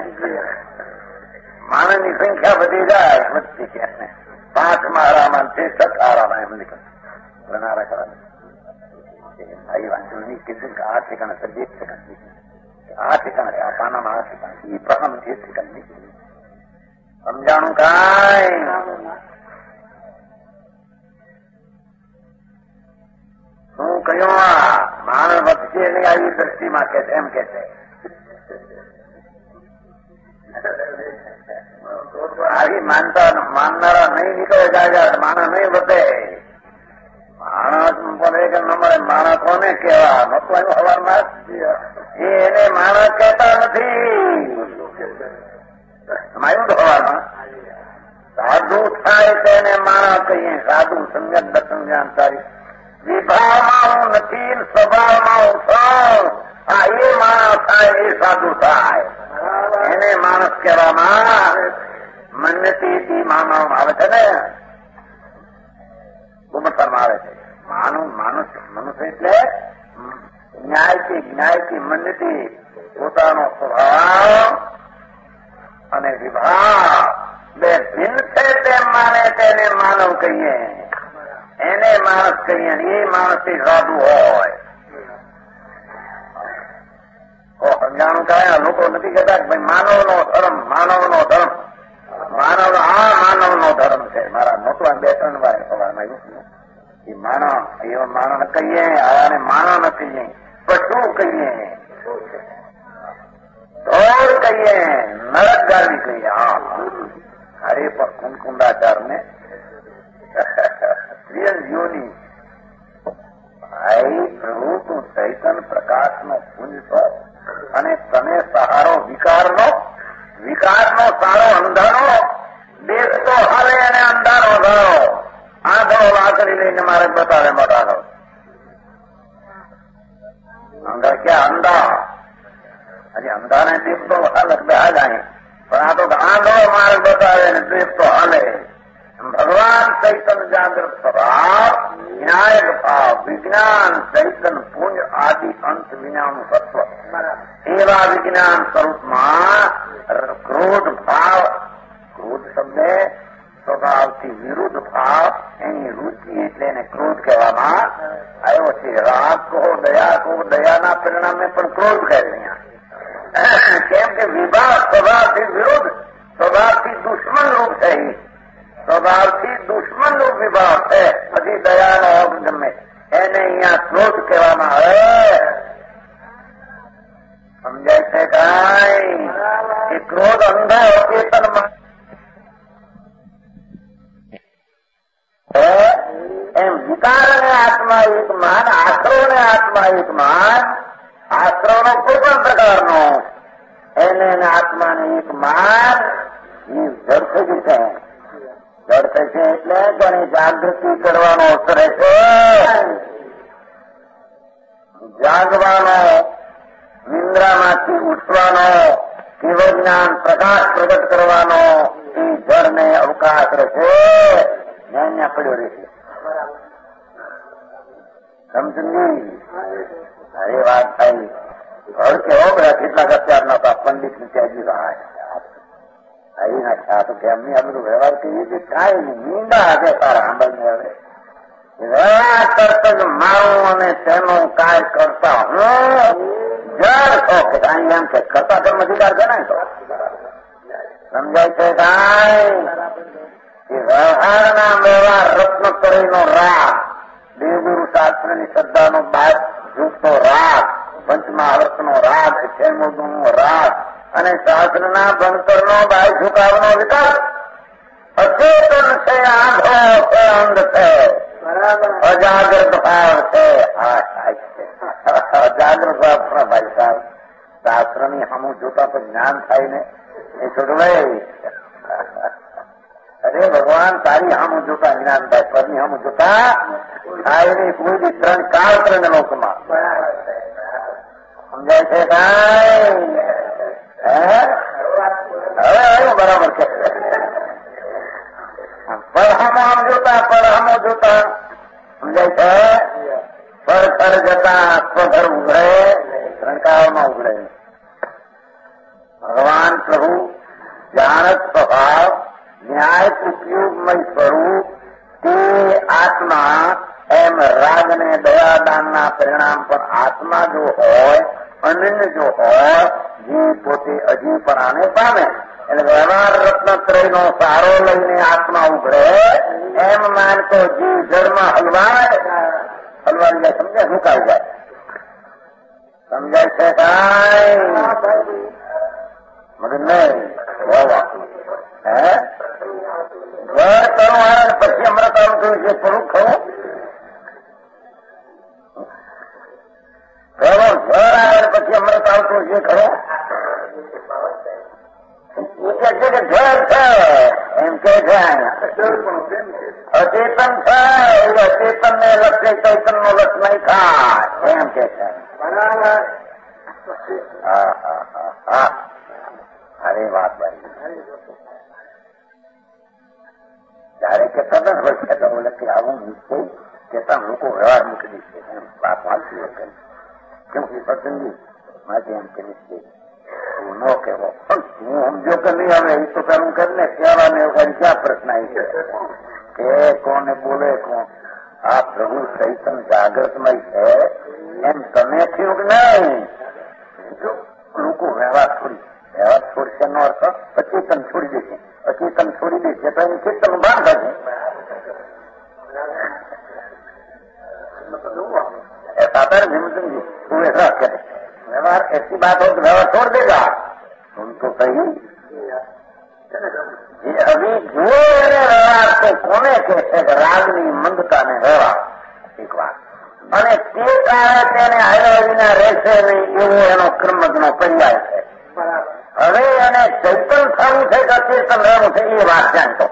માણસની સંખ્યા વધી જાય વધતી ક્યાં પાંચમાં આરામાં ત્રેસઠ આરામાં એમ નીકળ પ્રણારા કરા ભાઈ વાંચું નહીં કીધું કે આ ઠેકાણે સર્જે ઠેકાણે આ ઠેકાણે આ પાનામાં આ ઠેકાણે એ પ્રથમ જે ઠેકાણે નીકળી સમજાણું કાંઈ શું કહ્યું આ માણસ વધશે નહીં આવી દ્રષ્ટિમાં કે એમ કે છે આવી માનતા માનનારા નહીં નીકળે જાય માણસ નહીં વધે માણસ બોલે કે ન મળે માણસ કોને કેવા નતું એનું હવારમાં એને માણસ કહેતા નથી માયું તો હવારમાં સાધુ થાય તેને માણસ કહીએ સાધુ સંજ્ઞાન દસંજ્ઞાન તારી વિભાવમાં હું નથી સ્વભાવમાં હું છું આ એ માણસ થાય એ સાધુ થાય એને માણસ કહેવામાં મન્નતીથી માનવામાં આવે છે ને ગુમતરમાં આવે છે માનવ માનુષ મનુષ્ય એટલે ન્યાયથી જ્ઞાયથી મન્નતી પોતાનો સ્વભાવ અને વિભાવ બે ભિન્ન છે તેમ માને તેને માનવ કહીએ એને માણસ કહીએ એ માણસથી સાધુ હોય સમજાણું કાંઈ લોકો નથી કહેતા કે ભાઈ માનવનો ધર્મ માનવનો ધર્મ માનવ આ માનવનો ધર્મ છે મારા નોટવા બે ત્રણ વાર સવારમાં આવ્યું એ માનવ એવો માનવ કહીએ આને માનવ ન કહીએ પશુ કહીએ ઢોર કહીએ નરક ગાળી કહીએ હા હરે પર કુંકુંડાચાર ને જીવની ભાઈ પ્રભુ તું ચૈતન પ્રકાશનો પુંજ છો અને તને સહારો વિકારનો વિકારનો સારો અંધારો દેશ તો હાલે અને અંધારો ધારો આંધળો લાકડી લઈને મારે બતાવે બતાવો અંધા ક્યાં અંધા હજી અંધાને દીપ તો હાલત બે જાય પણ આ તો આંધળો માર્ગ બતાવે ને દીપ તો હાલે ભગવાન ચૈતન જાગૃત સ્વભાવ ન્યાયક ભાવ વિજ્ઞાન ચૈતન પુંજ આદિ અંત વિનાનું સત્વ એવા વિજ્ઞાન સ્વરૂપમાં ક્રોધ ભાવ ક્રોધ શબ્દ સ્વભાવથી વિરુદ્ધ ભાવ એની રુચિ એટલે એને ક્રોધ કહેવામાં આવ્યો છે રાગ કહો દયા કહો દયાના પરિણામે પણ ક્રોધ કહે અહીંયા કેમ કે વિભાવ સ્વભાવથી વિરુદ્ધ સ્વભાવથી દુશ્મન રૂપ છે સ્વભાવથી દુશ્મન રૂપ વિભાવ છે પછી દયાનો ગમે એને અહીંયા ક્રોધ કહેવામાં આવે સમજાય છે કાંઈ કે ક્રોધ અંધો ચેતનમાં એમ વિકારને આત્મા એક માન આશ્રવને આત્મા એક માન આશ્રવનો કોઈ પણ પ્રકારનો એને આત્માને એક માન એ જડથી છે જડ થશે એટલે તેની જાગૃતિ કરવાનો અવસર રહેશે. જાગવાનો, નિંદ્રામાંથી ઉઠવાનો, કેવળ જ્ઞાન પ્રકાશ પ્રગટ કરવાનો એ જળને અવકાશ રહેશે. ન્યાય પડ્યો રહેશે. સમજી? અરે વાત થઈ. ઘર કેવો બધા કેટલાક અત્યાર નતા પંડિત ને ત્યાજી રહ્યા આવી નાખ્યા તો કે એમની આ બધું વ્યવહાર કહીએ કે કાંઈ નહીં, નીંદા આજે તારા આંબળને હવે વ્યવહાર કરત જ મારું અને તેનું કાય કરતા હું જળ છો કે કાંઈ એમ કે કરતા તેમ અધિકાર છે ને તો સમજાય છે. કાંઈ કે વ્યવહારના વ્યવહાર રત્નતરીનો રાગ, દેવગુરુ શાસ્ત્રની શ્રદ્ધાનો બાદ જૂથનો રાગ, પંચમહાવર્તનો રાગ, છેમોદનો રાગ અને શાસ્ત્રના ભણતરનો બાય ઝુકાવનો વિકાસ અચેતન છે, આંધો છે, અંધ છે, અજાગ્રત ભાવ છે. આ થાય છે અજાગ્રત ભાવ. પણ ભાઈ સાહેબ શાસ્ત્રની હમું જોતા તો જ્ઞાન થાય ને એ છોડવાય. અરે ભગવાન તારી હમું જોતા જ્ઞાન થાય, પરની હમું જોતા થાય નહીં. કોઈ ત્રણ કાળ ત્રણ લોકમાં સમજાય છે. કાંઈ હવે આવ્યું બરાબર કે પરહમો આમ જોતા પરહમો જોતા સમજાય છે. પર પર જતા સ્વઘર ઉઘડે, રણકાળમાં ઉઘડે. ભગવાન પ્રભુ જાણત સ્વભાવ, ન્યાય ઉપયોગમય સ્વરૂપ તે આત્મા એમ રાગને દયાદાનના પરિણામ પર આત્મા જો હોય, અનન્ય જો હોય, જીવ પોતે અજીવપણાને પામે. એટલે વ્યવહાર રત્નત્રયનો સારો લઈને આત્મા ઉઘડે એમ માનતો જીવ જળમાં હલવાય હલવાઈ જાય. સમજાય? મુકાઈ જાય. સમજાય છે? કાંઈ મગર નહીં હોવા હે ઘર કરું આવે પછી અમૃત આવું થયું છે. થોડું ખરું ઘર આવે પછી અમૃત આવતું છે. ખરું એ કે છે કે ઘર છે એમ કે છે. અચેતન છે એ અચેતન ને લક્ષે ચૈતન નો લક્ષ નહીં થાય એમ કે છે. હા હા હા હા અરે વાત ભાઈ જયારે કહેતા હતા ને વર્ષ કહેતા બોલે કે આવું નિશ્ચય કહેતા લોકો વ્યવહાર મૂકી દે છે. વાત વાંચી વખત કેમ કે પસંદગી માટે એમ કે નિશ્ચય તું ન કહેવો. હું સમજો કે નહીં આવે એ તો પેલું કરીને કહેવાને એવું ક્યાં પ્રશ્ન આવી છે કે કોને બોલે કોણ? આ પ્રભુ ચૈતન જાગૃતમય છે એમ તમે થયું કે નહીં? લોકો વ્યવહાર છોડી વ્યવહાર છોડશે નો અર્થ અચેતન છોડી દેશે. અચેતન છોડી દેશે તો એનું ચેતન ભાન થશે. ऐसा कर भीमचंद जी तू ऐसा करे व्यवहार ऐसी बात हो तो व्यवहार छोड़ देगा तुम तो सही ये अभी जो व्यवहार तो कोने के रागनी मंदता ने व्यवहार एक बात અને તે કારણે તેને આવ્યા વિના રહેશે નહીં એવો એનો કર્મનો પર્યાય છે. હવે એને ચૈતન થવું છે કે અચેતન રહેવું છે એ વાત જાણતો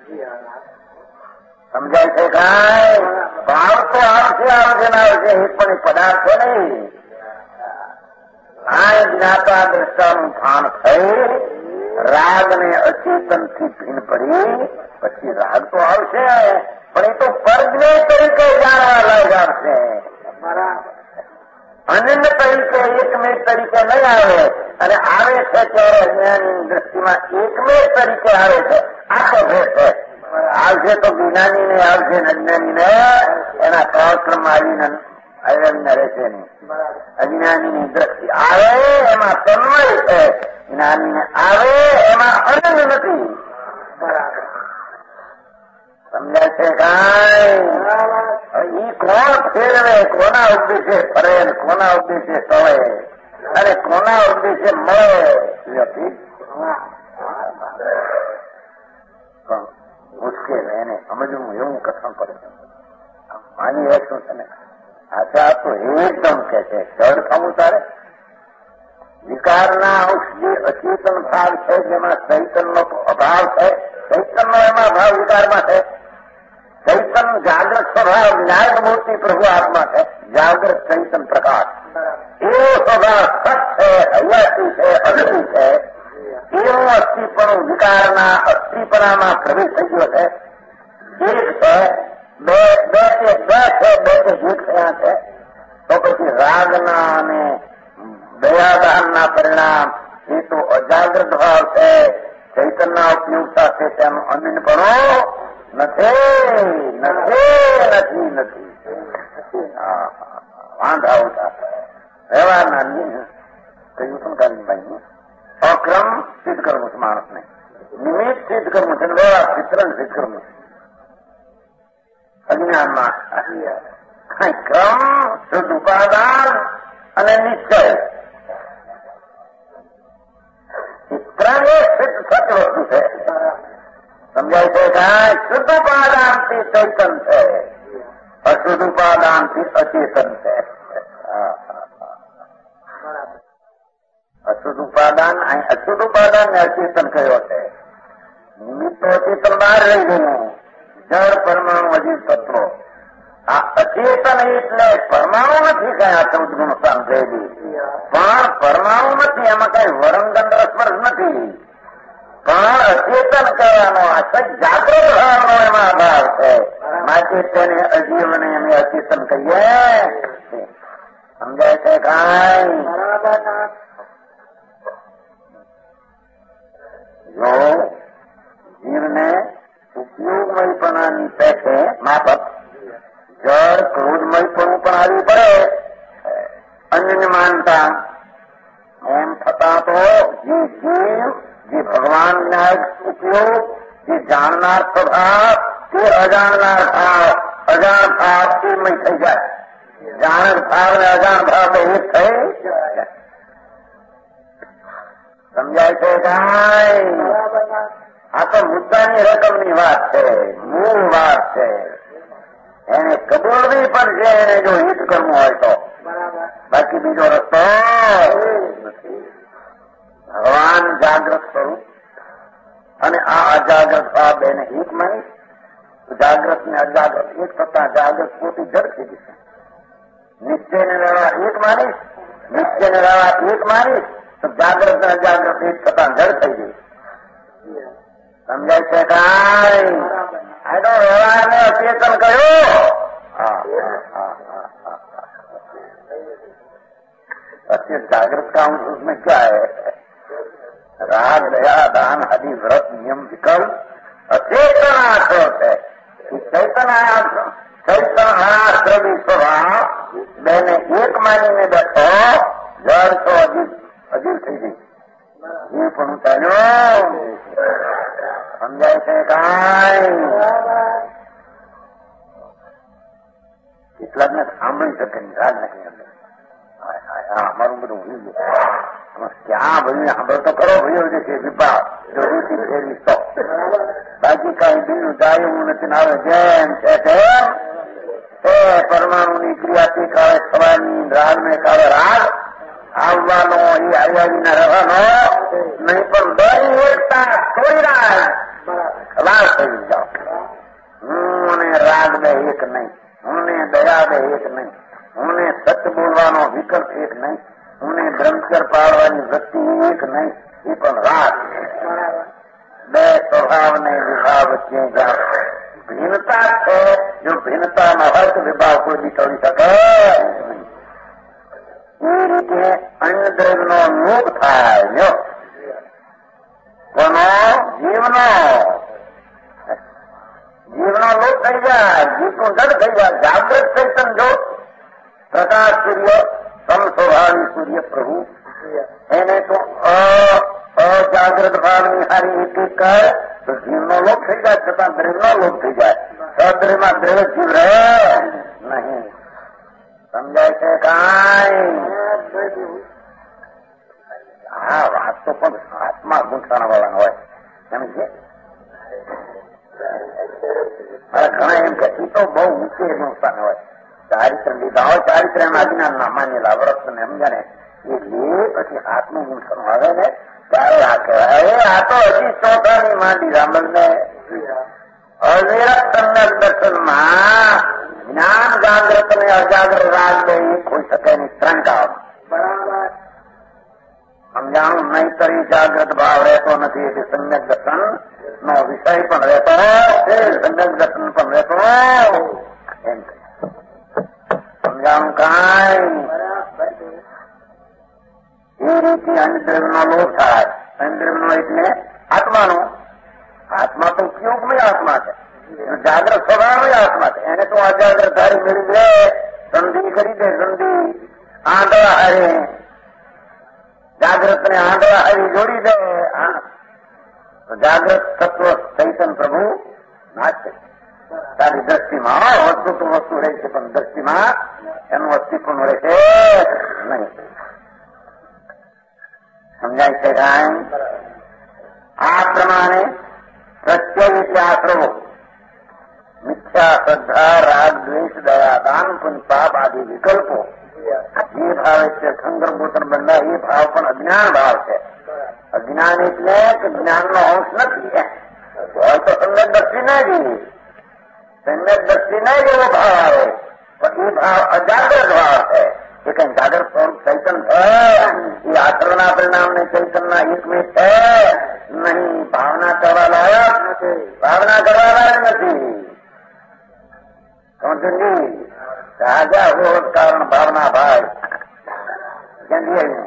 સમજાય છે. કાંઈ ભાવ તો આવશે આવશે ને આવશે એ પણ પદાર્થ છે નહીં. આ જ્ઞાતા દ્રષ્ટાનું ભાન થઈ રાગ ને અચેતન થી ભીન પડી પછી રાગ તો આવશે પણ એ તો પરજ્ઞ તરીકે જાણવા લાયક આવશે. અનન્ય તરીકે એકમેક તરીકે નહીં આવે અને આવે છે ત્યારે અજ્ઞાની દ્રષ્ટિમાં એકમેક તરીકે આવે છે. આ તો ભેદ છે. આવશે તો જ્ઞાની ને આવશે ને અજ્ઞાની ને એના કાળક્રમમાં આવીને આવીને રહેશે નહીં. અજ્ઞાનીની દ્રષ્ટિ આવે એમાં તન્મય છે, જ્ઞાનીને આવે એમાં અનન્ય નથી. સમજાય છે? કાંઈ ઈ કોણ ફેરવે, કોના ઉદ્દેશે ફરે, કોના ઉદ્દેશે સવે અને કોના ઉદ્દેશે મળે નથી. મુશ્કેલ એને સમજવું એવું કથન પડે છે. માની એક શું છે ને આશા તો એકદમ કે છે જડ થવું તારે વિકારના અંશ જે અચેતન ભાગ છે જેમાં ચૈતનનો અભાવ છે ચૈતનનો એમાં ભાવ વિકારમાં છે. ચૈતન જાગ્રત સ્વભાવ વિનાયક મૂર્તિ પ્રભુ આત્મા છે. જાગ્રત ચૈતન પ્રકાશ એવો સ્વભાવ સત છે, હૈયાસી છે, અસ્થિ છે. એવું અસ્થિપણું વિકારના અસ્થિપણામાં પ્રવેશ થઈ ગયો છે. એક છે, બે બે કે બે છે, બે કે એક થયા છે. તો પછી રાગના અને દયાદાનના પરિણામ એ તો અજાગ્રત ભાવ છે. ચૈતનના ઉપયોગ સાથે તેનું અમીનપણો નથી નથી નથી નથી વાંધા ઉઠા વ્યવહારના કહ્યું શું કાલીભાઈ અક્રમ સિદ્ધ કરવું છે માણસને, નિમિત્ત સિદ્ધ કરવું છે, વ્યવહાર વિતરણ સિદ્ધ કરવું છે. અજ્ઞાનમાં ક્રમ, શુદ્ધ ઉપાદાન અને નિશ્ચય એ ત્રણે સિદ્ધ સત્ય વસ્તુ છે. સમજાય છે કે શુદ્ધ ઉપાદાનથી ચૈતન છે, અશુદ્ધ ઉપાદાનથી અચેતન છે. અશુદ્ધ ઉપાદાન અહીં અશુદ્ધ ઉપાદાન ને અચેતન કયો છે. નિમિત્ત અચેતન બહાર રહી ગયું. જળ પરમાણુ અજીવ તત્વો. આ અચેતન એટલે પરમાણુ નથી કયા ચૌદ ગુણ સાંભળેલી, પણ પરમાણુ નથી, એમાં કઈ વરંગંધ સ્પર્શ નથી, પણ અચેતન કહેવાનો આ જાગ્રત ભાવનો એમાં અભાવ છે. માટે તેને અજીવને અમે અચેતન કહીએ. સમજાય છે કાંઈ? જો જીવને ઉપયોગમયપણાની પેઠે માફક જળ ક્રોધમયપણું પણ આવવું પડે, અન્યને માનતા. એમ થતા તો જે જીવ, જે ભગવાન ન્યાય ઉપયોગ, જે જાણનાર સ્વભાવ, તે અજાણનાર ભાવ, અજાણ ભાવ એમય થઈ જાય. જાણ ભાવ ને અજાણ ભાવ તો એક થઈ. સમજાય છે કાંઈ? આ તો મુદ્દાની રકમની વાત છે, મૂળ વાત છે. એને કબૂલવી પણ છે, એને જો હિત કરવું હોય તો. બાકી બીજો રસ્તો નથી. ભગવાન જાગ્રત સ્વરૂપ અને આ અજાગ્રત ભાવ બેને એક માનીશ તો જાગ્રત ને અજાગ્રત એક થતા જાગ્રત પોતી જડ થઈ જશે. નિશ્ચયને રહેવા એક માનીશ, નિશ્ચયને રહેવા એક માનીશ તો જાગ્રત ને અજાગ્રત એક થતા જડ થઈ જશે. સમજાય છે કાંઈ? આ તો વ્યવહારને અચેતન કયો. अच्छे जागृत का अंश उसमें क्या है? राग दया दान आदि व्रत नियम विकल्प अचेतनाश्रम है. चैतनाश्रम चैतनाश्रमी स्वभाव मैंने एक मानीने बैठो जड़ तो अजीब अजीब થઈ ગઈ. એ પણ ચાલ્યો. સમજાય છે કાંઈ? કેટલાકને સાંભળી શકે નહીં, રાગ નથી અંદર. અમારું બધું ભૂલી ગયું. ક્યાં ભૂલી સાંભળ તો કરો ભૂલ્યો છે વિભાગ જરૂરથી ફેરવી તો બાકી કઈ બીજું જાય એવું નથી. આવે જેમ છે તેમ એ પરમાણુની ક્રિયાથી કાળે થવાની, રાગને કાળે રાગ આવવાનો, એ આવ્યાવીના રહેવાનો નહીં. પણ દરેક એકતા થોડી રાગ ખલાસ થઈ જાઓ. હું અને રાગ બે એક નહીં, હું દયા બે એક નહીં, હું સત્ય બોલવાનો વિકલ્પ એક નહીં, હું બ્રહ્મચર પાડવાની વૃત્તિ એક નહીં, એ પણ રાગ. બે સ્વભાવને વિભાવ વચ્ચે જ્યાં ભિન્નતા છે, જો ભિન્નતા ન હોય તો વિભાવ કોઈ બી કરી શકે નહીં. એ રીતે અન્ય દ્રવ્યનો લોપ થાય. કોનો? જીવનો. જીવનો લોપ થઈ જાય, જીવનું જડ થઈ જાય. જાગ્રત ચૈતન જો પ્રકાશ સૂર્ય, સમ સ્વભાવી સૂર્ય પ્રભુ, એને તો અજાગ્રત ભાવની હારી એક એક કહે તો જીવનો લોપ થઈ જાય, છતાં દ્રવ્યનો લોપ થઈ જાય. સદ્રવ્યમાં દ્રવ્ય જીવ રહે નહીં. સમજાય છે કાંઈ? હા, વાત તો પણ આત્મા ગુંઠાણા વાળાનો હોય. સમજે મારા ઘણા એમ કે તો બહુ ઊંચે નુકસાન હોય. ચારિત્ર લીધા હોય, ચારિત્ર એના અજ્ઞાન ના માનેલા વ્રત ને સમજાને એટલે પછી હાથનું ગુંઠાણું આવે ને ત્યારે આ કહેવાય. આ તો હજી ચોથાની માંડી રામલને અવિરત સમ્યક દર્શનમાં જ્ઞાન જાગ્રત ને અજાગ્રત રાગ બે એક હોઈ શકે નહીં. ત્રણ કામ બરાબર સમજાણું. નહીતર જાગ્રત ભાવ રહેતો નથી. એટલે સમ્યક દર્શન નો વિષય પણ રહેતો, સમ્યક દર્શન પણ રહેતો એમ સમજાણું. કાંઈ એ રીતે અંતદ્રવ્યનો લોપ થાય. અંતદ્રવ્યનો એટલે આત્માનો. આત્મા તો ઉપયોગમય આત્મા છે, જાગ્રત સ્વભાવમય આત્મા છે. એને તો અજાગ્રત ધારી મેળવી દે, સંધિ કરી દે. સંધિ આંધળા હારે જાગ્રત ને આંધળા હારી જોડી દે. જાગ્રત તત્વ ચૈતન પ્રભુ નાચે. તારી દ્રષ્ટિમાં વસ્તુ તો વસ્તુ રહે છે, પણ દ્રષ્ટિમાં એનું અસ્તિત્વ રહે છે નહીં. સમજાય છે કાંઈ? આ પ્રમાણે પ્રત્યય એટલે આશ્રવો, મિથ્યા, શ્રદ્ધા, રાગ, દ્વેષ, દયા, દાન, પુણ્ય, પાપ આદિ વિકલ્પો જે ભાવ છે ખંગરભૂતન બંધા, એ ભાવ પણ અજ્ઞાન ભાવ છે. અજ્ઞાન એટલે કે જ્ઞાનનો અંશ નથી. હોય તો સમ્યક દ્રષ્ટિ ના જેવી, સમ્યક દ્રષ્ટિ ના જેવો ભાવ આવે, પણ એ ભાવ અજાગ્રત ભાવ છે. એ કઈ જાગ્રત સ્વરૂપ ચૈતન છે. એ આચરણના પરિણામને ચૈતનના એકમેક છે નહીં. ભાવના કરવા લાયક નથી, ભાવના કરવા લાયક નથી. સમજી રાજા હો કારણ ભાવના ભાઈ સમજીએ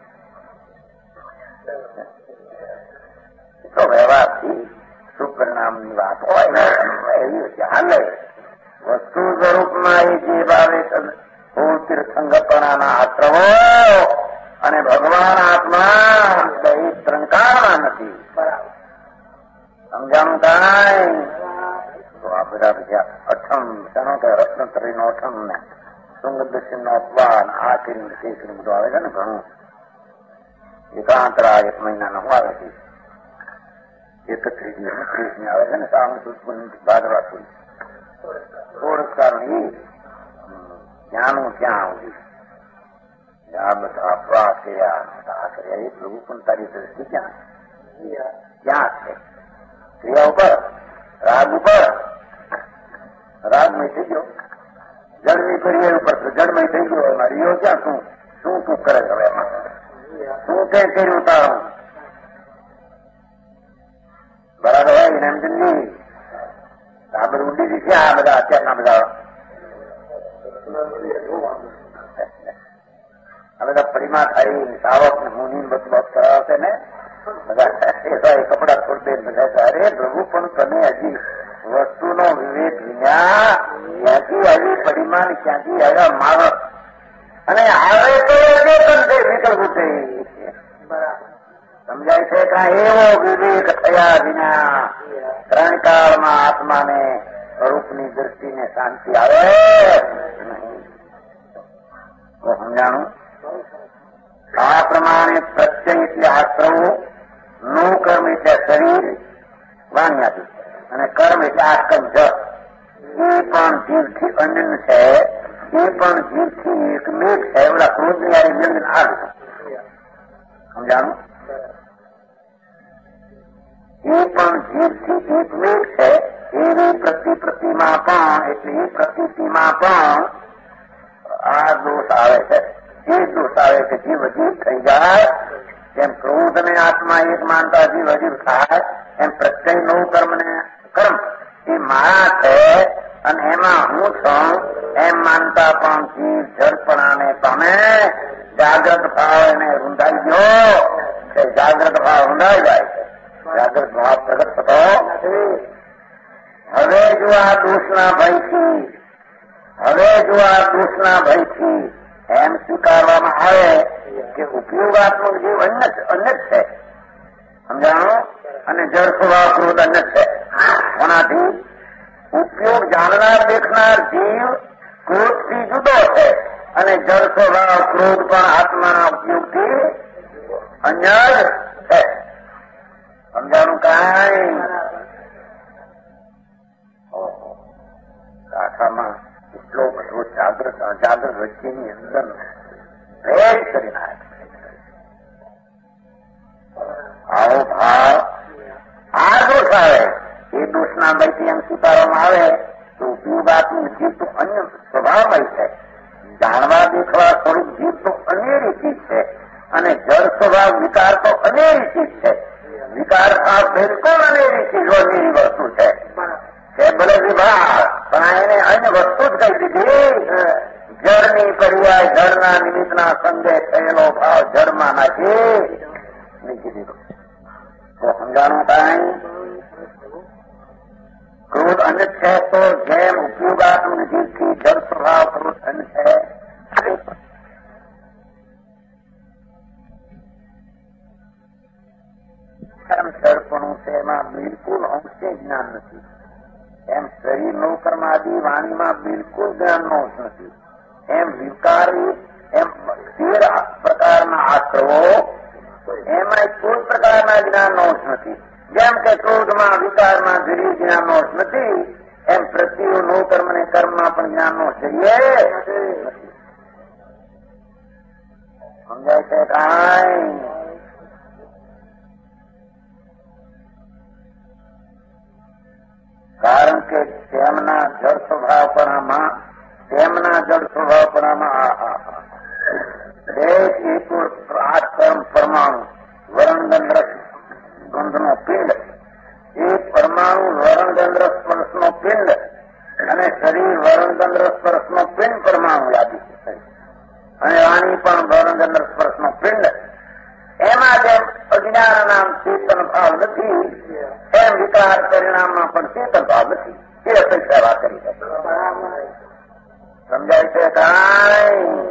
તો વ્યવહારથી સુપરિણામની વાત હોય ને એવી ચાલે. વસ્તુ સ્વરૂપમાં એ જે ભાવે ભૂ તીર્થંગપણાના આશ્રવો અને ભગવાન આત્મા બે ત્રણકારમાં નથી. સમજાણું કાંઈ? તો આ બધા બીજા અઠમ શાનો કે રત્નત્રય નો અઠમ ને શુંગદર્શન નો અપવાન આ કરીને શેષનું બધું આવે છે ને ઘણું. એકાંતરા એક મહિનાનો હું આવે છે, એકત્રીસ દિવસ ત્રીસ ને આવે છે ને સામ સુદ ભાદરવા સુધી થોડુંક કારણ એ જ્ઞાનું ક્યાં આવી આ બધા અપવાદ કર્યા આ કર્યા. એ પ્રભુ પણ તારી દ્રષ્ટિ ક્યાં ક્યાં છે? ક્રિયા ઉપર, રાગ ઉપર. રાગમય થઈ ગયો, જળની કરીએ ઉપર જળમય થઈ ગયો. એમાં રિયો ક્યાં? શું શું તું કરે હવે એમાં? શું કઈ કર્યું તારું? બરાબર હોય ને એમ જલ્દી આ બધું ઉડી દીધી. આ બધા અત્યારના બધા આ બધા પરિમા થાય સાવક ને મુનિ બધું બસ કરાવશે ને બધા કપડા છોડી દે બધા. અરે પ્રભુ પણ તમે હજી વસ્તુનો વિવેક વિના ક્યાંથી આવી પરિમા ને ક્યાંથી આવ્યા માણસ અને આવે તો વિકલ્પ થઈ. સમજાય છે કે એવો વિવેક થયા વિના ત્રણ કાળમાં આત્માને સ્વરૂપની દ્રષ્ટિને શાંતિ આવે નહીં. સમજાણું? આ પ્રમાણે પ્રત્યય એટલે આશ્રવો, નો કર્મ એટલે શરીર વાણ્યાથી, અને કર્મ એટલે આકમ જ. એ પણ જીવથી અનન્ય છે, એ પણ જીવથી એકમેક છે. એવડા ક્રોધની યારે મિલન આવ્યું. સમજાણું? એ પણ જીવથી એકમેક છે. એવી પ્રતિ પ્રતિમા પણ એટલે એ પ્રતિમાં પણ આ દોષ આવે છે. એ દોષ આવે કે જીવ અજીવ થઈ જાય. જેમ ક્રોધ ને આત્મા એક માનતા જીવ અજીવ થાય, એમ પ્રત્યય નવું કર્મ ને કર્મ એ મારા છે અને એમાં હું છું એમ માનતા પણ જીવ જળપણાને પામે. જાગ્રત ભાવ એને રૂંધાઈ ગયો કે જાગ્રત ભાવ રૂંધાઈ જાય છે. જાગ્રત ભાવ પ્રગટ થતો નથી. હવે જો આ દોષના ભયથી હવે જો આ દોષના ભયથી એમ સ્વીકારવામાં આવે કે ઉપયોગાત્મક જીવ અન્ય અન્ય છે. સમજાણું? અને જળ સ્વભાવ ક્રોધ અન્ય છે. કોનાથી? ઉપયોગ જાણનાર દેખનાર જીવ ક્રોધથી જુદો છે અને જળ સ્વભાવ ક્રોધ પણ આત્માના ઉપયોગથી અન્ય જ છે. સમજાણું કાંઈ? ગાથામાં એટલો બધો જાગ્રત અજાગ્રત વચ્ચેની અંદર ભેદ કરી નાખે. જેમ સ્વીકારવામાં આવે તો ઉપયોગાત્મક જીવ તો અન્ય સ્વભાવમય છે. જાણવા દેખવા સ્વરૂપ જીવ તો અનેરી ચીજ છે અને જળ સ્વભાવ વિકાર તો અનેરી ચીજ છે. વિકાર ભાવ બિલકુલ અનેરી ચીજો અનેરી વસ્તુ છે. છે ભલે વિભાગ પણ એને અન્ય વસ્તુ જ કહી દીધી. જળની પર્યાય જળના નિમિત્તના સંદેહ થયેલો ભાવ જળમાં નાખી નીકળી દીધો. તો સમજાણું કાંઈ ક્રોધ અન્ય છે તો જેમ ઉપયોગાત્મક જીવથી જળ સ્વભાવ ક્રોધ અન્ય છે. જળપણું છે એમાં બિલકુલ અંશે જ્ઞાન નથી. એમ શરીરનો કર્માદિ વાણીમાં બિલકુલ જ્ઞાનનો અંશ નથી. એમ વિકારી એમ તેર પ્રકારના આશ્રવો એમાં કોઈ પ્રકારના જ્ઞાનનો અંશ નથી. જેમ કે ક્રોધમાં વિકારમાં જરી જ્ઞાનનો અંશ નથી એમ પ્રત્યે નો કર્મ ને કર્મમાં પણ જ્ઞાનનો જોઈએ સમજાય છે કાંઈ? કારણ કે તેમના જળ સ્વભાવપણામાં તેમના જળ સ્વભાવપણામાં દેશ હેતુ આઠ કર્મ પરમાણુ વરણગંધ રસ ગંધનો પિંડ એક પરમાણુ વરણગંધ સ્પર્શનો પિંડ અને શરીર વરણગંધ સ્પર્શનો પિંડ પરમાણુ યાદી છે અને વાણી પણ વરણગંધ સ્પર્શનો પિંડ. એમાં જેમ અજ્ઞાન નામ ચેતન ભાવ નથી એમ વિકાર પરિણામમાં પણ ચેતન ભાવ નથી. એ અપેક્ષા વાત કરી છે. સમજાય છે કાંઈ?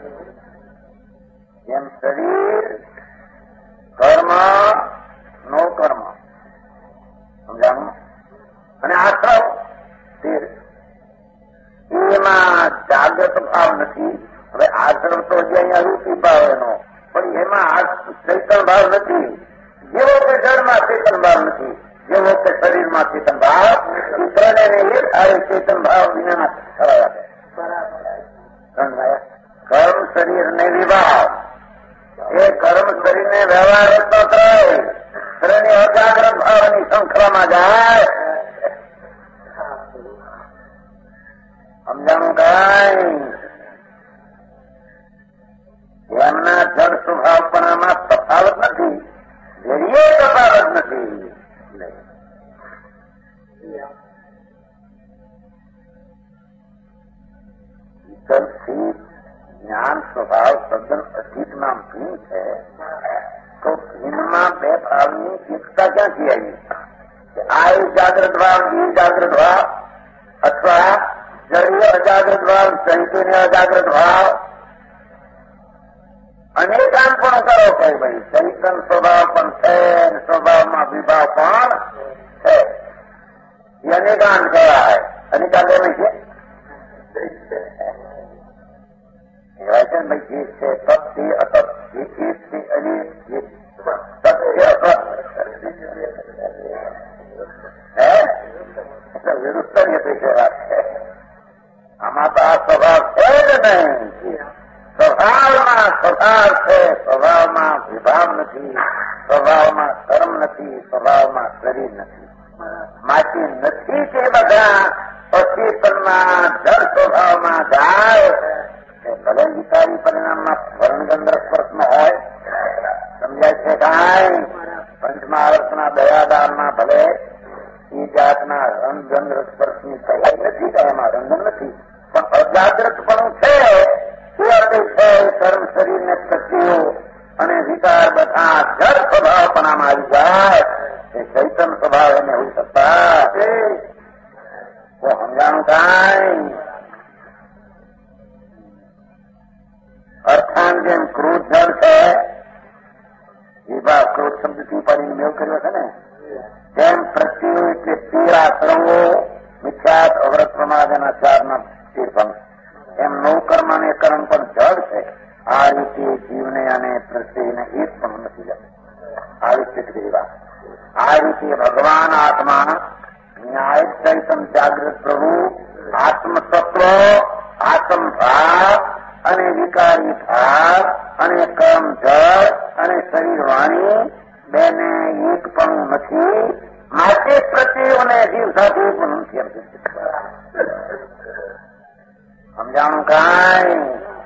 જેમ શરીર કર્મ નો કર્મ સમજાણું અને આશ્રવ સ્થિર એમાં જાગ્રત ભાવ નથી. હવે આશ્રવ તો જે અહીંયા રૂપી ભાવ એનો પણ એમાં ચેતન ભાવ નથી. જેવો કે જળમાં ચેતન ભાવ નથી જેવો કે શરીરમાં ચેતન ભાવ ત્રણેયને એક આવે ચેતન ભાવ વિના થવાયા છે. કર્મ શરીર ને વિભાવ એ કર્મ શરીરને વ્યવહાર રસ્તો થાય ત્રણે અજાગ્રત ભાવની શૃંખલામાં જાય. સમજાણું કાંઈ? એમના જળ સ્વભાવપણામાં તફાવત નથી. જરીએ તફાવત નથી. ઈશ્વરથી જ્ઞાન સ્વભાવ તદ્દન અધિકના ભીન છે તો ભીનમાં બે ભાવની એકતા ક્યાંથી આવી? આ એક જાગ્રત ભાવ એ જાગ્રત ભાવ અથવા જળીય અજાગ્રત ભાવ ચૈતન્ય અજાગ્રત ભાવ અનેકાન પણ કરો કઈ ભાઈ ચૈતન સ્વભાવ પણ છે સ્વભાવમાં વિભાવ પણ છે. એ અનેકાન કહેવાય. અનેકાન બોલે છે કહેવાય છે ને ભાઈ જે છે તત્થી અતત જે એક છે અનેક જે તથ્ય અતત હે એટલે વિરુદ્ધની અપેક્ષા વાત છે. આમાં તો આ સ્વભાવ છે જ નહીં. સ્વભાવમાં સ્વભાવ છે. સ્વભાવમાં વિભાવ નથી. સ્વભાવમાં કર્મ નથી. સ્વભાવમાં શરીર નથી. માથી નથી તે બધા અચેતનના જળ સ્વભાવમાં જાય ભલે વિકારી પરિણામમાં વર્ણગંધ સ્પર્શમાં હોય. સમજાય છે કાંઈ? પંચમહાવર્તના દયાદાનમાં ભલે એ જાતના રંગગંધ સ્પર્શની તૈયારી નથી તો એમાં રંગન નથી પણ અજાગ્રતપણું છે એ અર્થે છે. કર્મ શરીરને પ્રત્યેઓ અને વિકાર બધા જળ સ્વભાવપણામાં આવી જાય એ ચૈતન સ્વભાવ એને હોઈ શકતા તો સમજાણું કાંઈ? અર્થાંત જેમ ક્રોધ જળ છે વિભાગ ક્રોધ શબ્દથી પાડીને મેળ કર્યો છે ને તેમ પ્રત્યેઓ એટલે તેરા સર્વો મિથ્યાત અવ્રત પ્રમાદના ચારના તીર્થમ એમ નવકર્મ અને કર્મ પણ જળ છે. આ રીતે જીવને અને પ્રત્યેને એક પણ નથી જતું. આવી સ્થિતિ વાત. આ રીતે ભગવાન આત્મા ન્યાય ચૈતન જાગૃત પ્રભુ આત્મતત્વ આત્મભાવ અને વિકારી ભાવ અને કર્મ જળ અને શરીર વાણી બેને એક પણ નથી. માટે પ્રત્યે જીવને જીવ સાથે પણ સમજાણું કાંઈ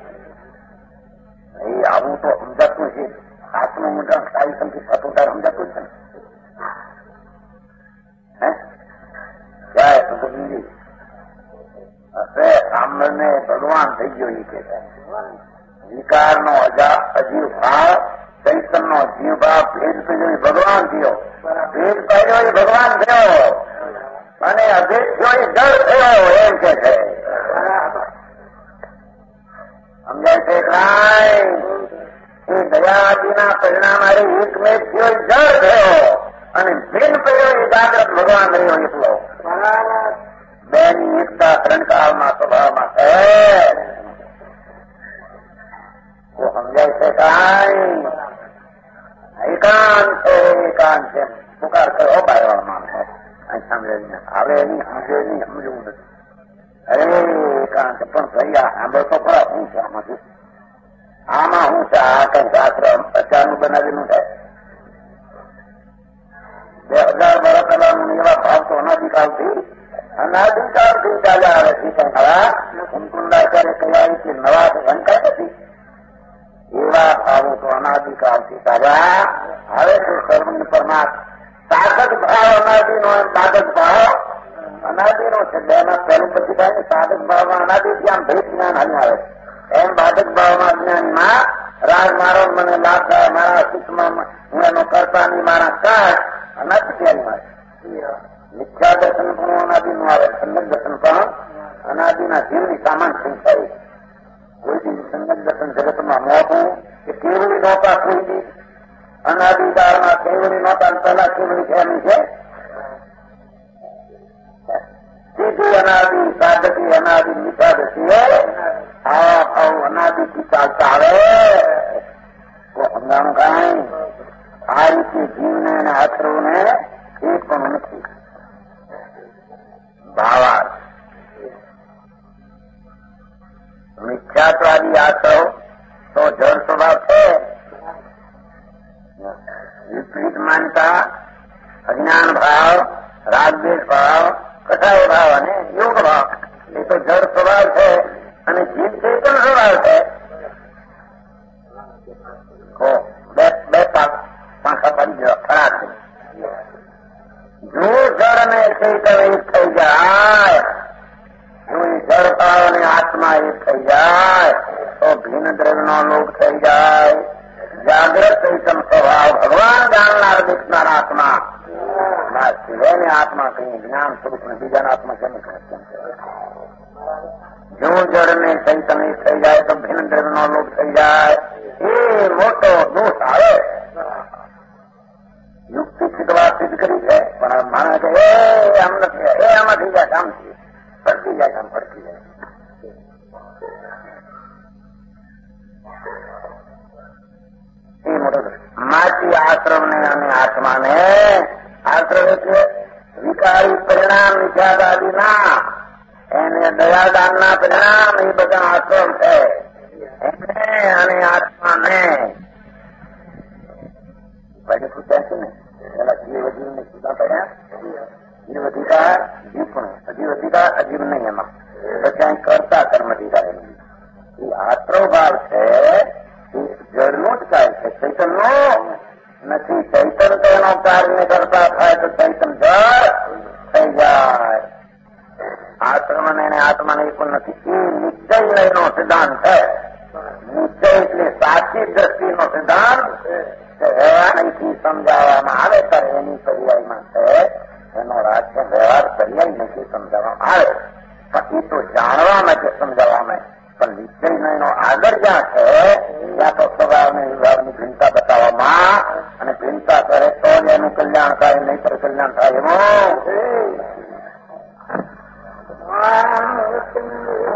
એ આવું તો સમજાતું છે. હાથનું મુદ્રણ સારી સમજી થતું તારે સમજાતું છે ને. હે ક્યારે સુગંધી હશે સાંભળને ભગવાન થઈ ગયો એ કે છે. વિકારનો અજીવ ભાવ, ચૈતનનો જીવ ભાવ ભેદ કર્યો એ ભગવાન થયો, ભેદ કર્યો એ ભગવાન થયો અને અભેદ થયો એ જળ થયો એમ કે છે. સમજાય છે કાંઈ? એ દયાદીના પરિણામ અરે એક મેચ થયો એ જળ થયો અને ભેદ કર્યો એ જાગ્રત ભગવાન રહ્યો એટલો. બેની એકતા ત્રણ કાળમાં સ્વભાવમાં છે. તો સમજાય છે કાંઈ? એકાંત છે, એકાંત છે. પુકાર કરો બારવાળ માણસો અહીં સમજે નહીં, આવે નહીં, સમજે નહીં, સમજવું નથી. અરે એકાંત પણ ભાઈ આ સાંભળ તો ખરા શું છે આમાંથી? આમાં શું છે? આ કઈ શાસ્ત્ર અત્યારનું બનાવેલું છે? બે હજાર વર્ષ પહેલાનું એવા ભાવ તો અનાધિકાળથી અનાધિકાળથી ચાલ્યા આવે છે. પણ ખરા કુંકુંડાચાર્ય કહ્યા કે નવા શંકા નથી. એવા ભાવો તો અનાધિકાળથી ચાલ્યા આવે છે. સર્વની પરમાત્મા સાધક ભાવ અનાદિનો એમ સાધક ભાવ અનાદિનો છે. બેમાં પહેલું પછી થાય ને સાધક ભાવમાં અનાદિ જ્ઞાન ભેદ જ્ઞાન હાલી આવે એમ બાધક ભાવમાં જ્ઞાનમાં રાગ મારો મને લાભ થાય, મારા સુખમાં હું એનો કરતા નહીં, મારા કાઢ અનાદિ જ્ઞાનમાં મિથ્યા દર્શન પણ અનાદિનું આવે, સંગત દર્શન પણ અનાદિના જીવની સામાન સંખ્યા. કોઈ બી સંગત દર્શન જગતમાં મોટું કે કેવડી નોતા કોઈ બી અનાદિકાળમાં કેવડી નોતા પહેલા કેવડી થયાની છે. સીધી અનાદિ સાધકી અનાદિ મિથ્યાદશી આવા ભાવ અનાદિથી ચાલતા આવે તો સમજાણું કાંઈ? આ રીતે જીવને અને આશ્રવને એ પણ નથી. ભાવાર્થ મિથ્યાત્વાદી આશ્રવ તો જળ સ્વભાવ છે. વિપરીત માનતા, અજ્ઞાન ભાવ, રાગદ્વેષ ભાવ, કસાય ભાવ અને યોગ ભાવ એ તો જળ સ્વભાવ છે અને જીવ ચેતન સ્વભાવ છે. બે બે પાંખા પડી ગયો ખરાબ છે. જો જળ અને ચેતન એક થઈ જાય, જો એ જળ ભાવ અને આત્મા એક થઈ જાય તો ભિન્ન દ્રવ્યનો લોક થઈ જાય. જાગ્રત ચૈતન સ્વભાવ ભગવાન જાણનાર દેખનાર આત્મા એને આત્મા કહીએ. જ્ઞાન સ્વરૂપ ને બીજાના આત્મા કેમ કહે? જો જળ ને ચૈતન એક થઈ જાય તો ભિન્ન દ્રવ્યનો લોક થઈ જાય. એ મોટો દોષ આવે. યુક્તિ શીખવા સિદ્ધ કરી છે પણ માણસ કે એ આમ નથી, એ આમાં થઈ જાય આમ છે, પડતી જાય આમ પડતી જાય. એ મોટો માટી આશ્રમ ને અને આત્માને આશ્રમ એટલે વિકારી પરિણામ વિચારવાદી ના, એને દયાદાન ના પરિણામ એ બધા આશ્રમ છે. એને અને આત્માને પહેલે પૂછ્યા છે ને પેલા જીવજીવ ને સીધા પડ્યા. જીવધિકાર જીવપણું, અજીવધિકાર અજીવ નહીં. એમાં પછી અહીં કરતા કર્મધિકાર એ આશ્રવ ભાવ છે. જળનું જ કાર્ય છે, ચૈતન નું નથી. ચૈતન તો એનો કાર્ય કરતા થાય તો ચૈતન જળ થઈ જાય. આશ્રમ અને આત્માને એ પણ નથી. એ નિશ્ચય લયનો સિદ્ધાંત છે. નિશ્ચય એટલે સાચી દ્રષ્ટિનો સિદ્ધાંત વ્યવહારથી સમજાવવામાં આવે ત્યારે એની પર્યાયમાં છે. એનો રાજ્ય વ્યવહાર પર્યાય નથી સમજાવવામાં આવે પણ એ તો જાણવા માટે સમજાવવામાં. પણ નિશ્ચય એનો આગળ જ્યાં છે ત્યાં તો સ્વભાવને વિભાગની ભિન્નતા બતાવવામાં અને ભિન્નતા કરે તો જ એનું કલ્યાણ થાય, નહીં પર કલ્યાણ થાય એમાં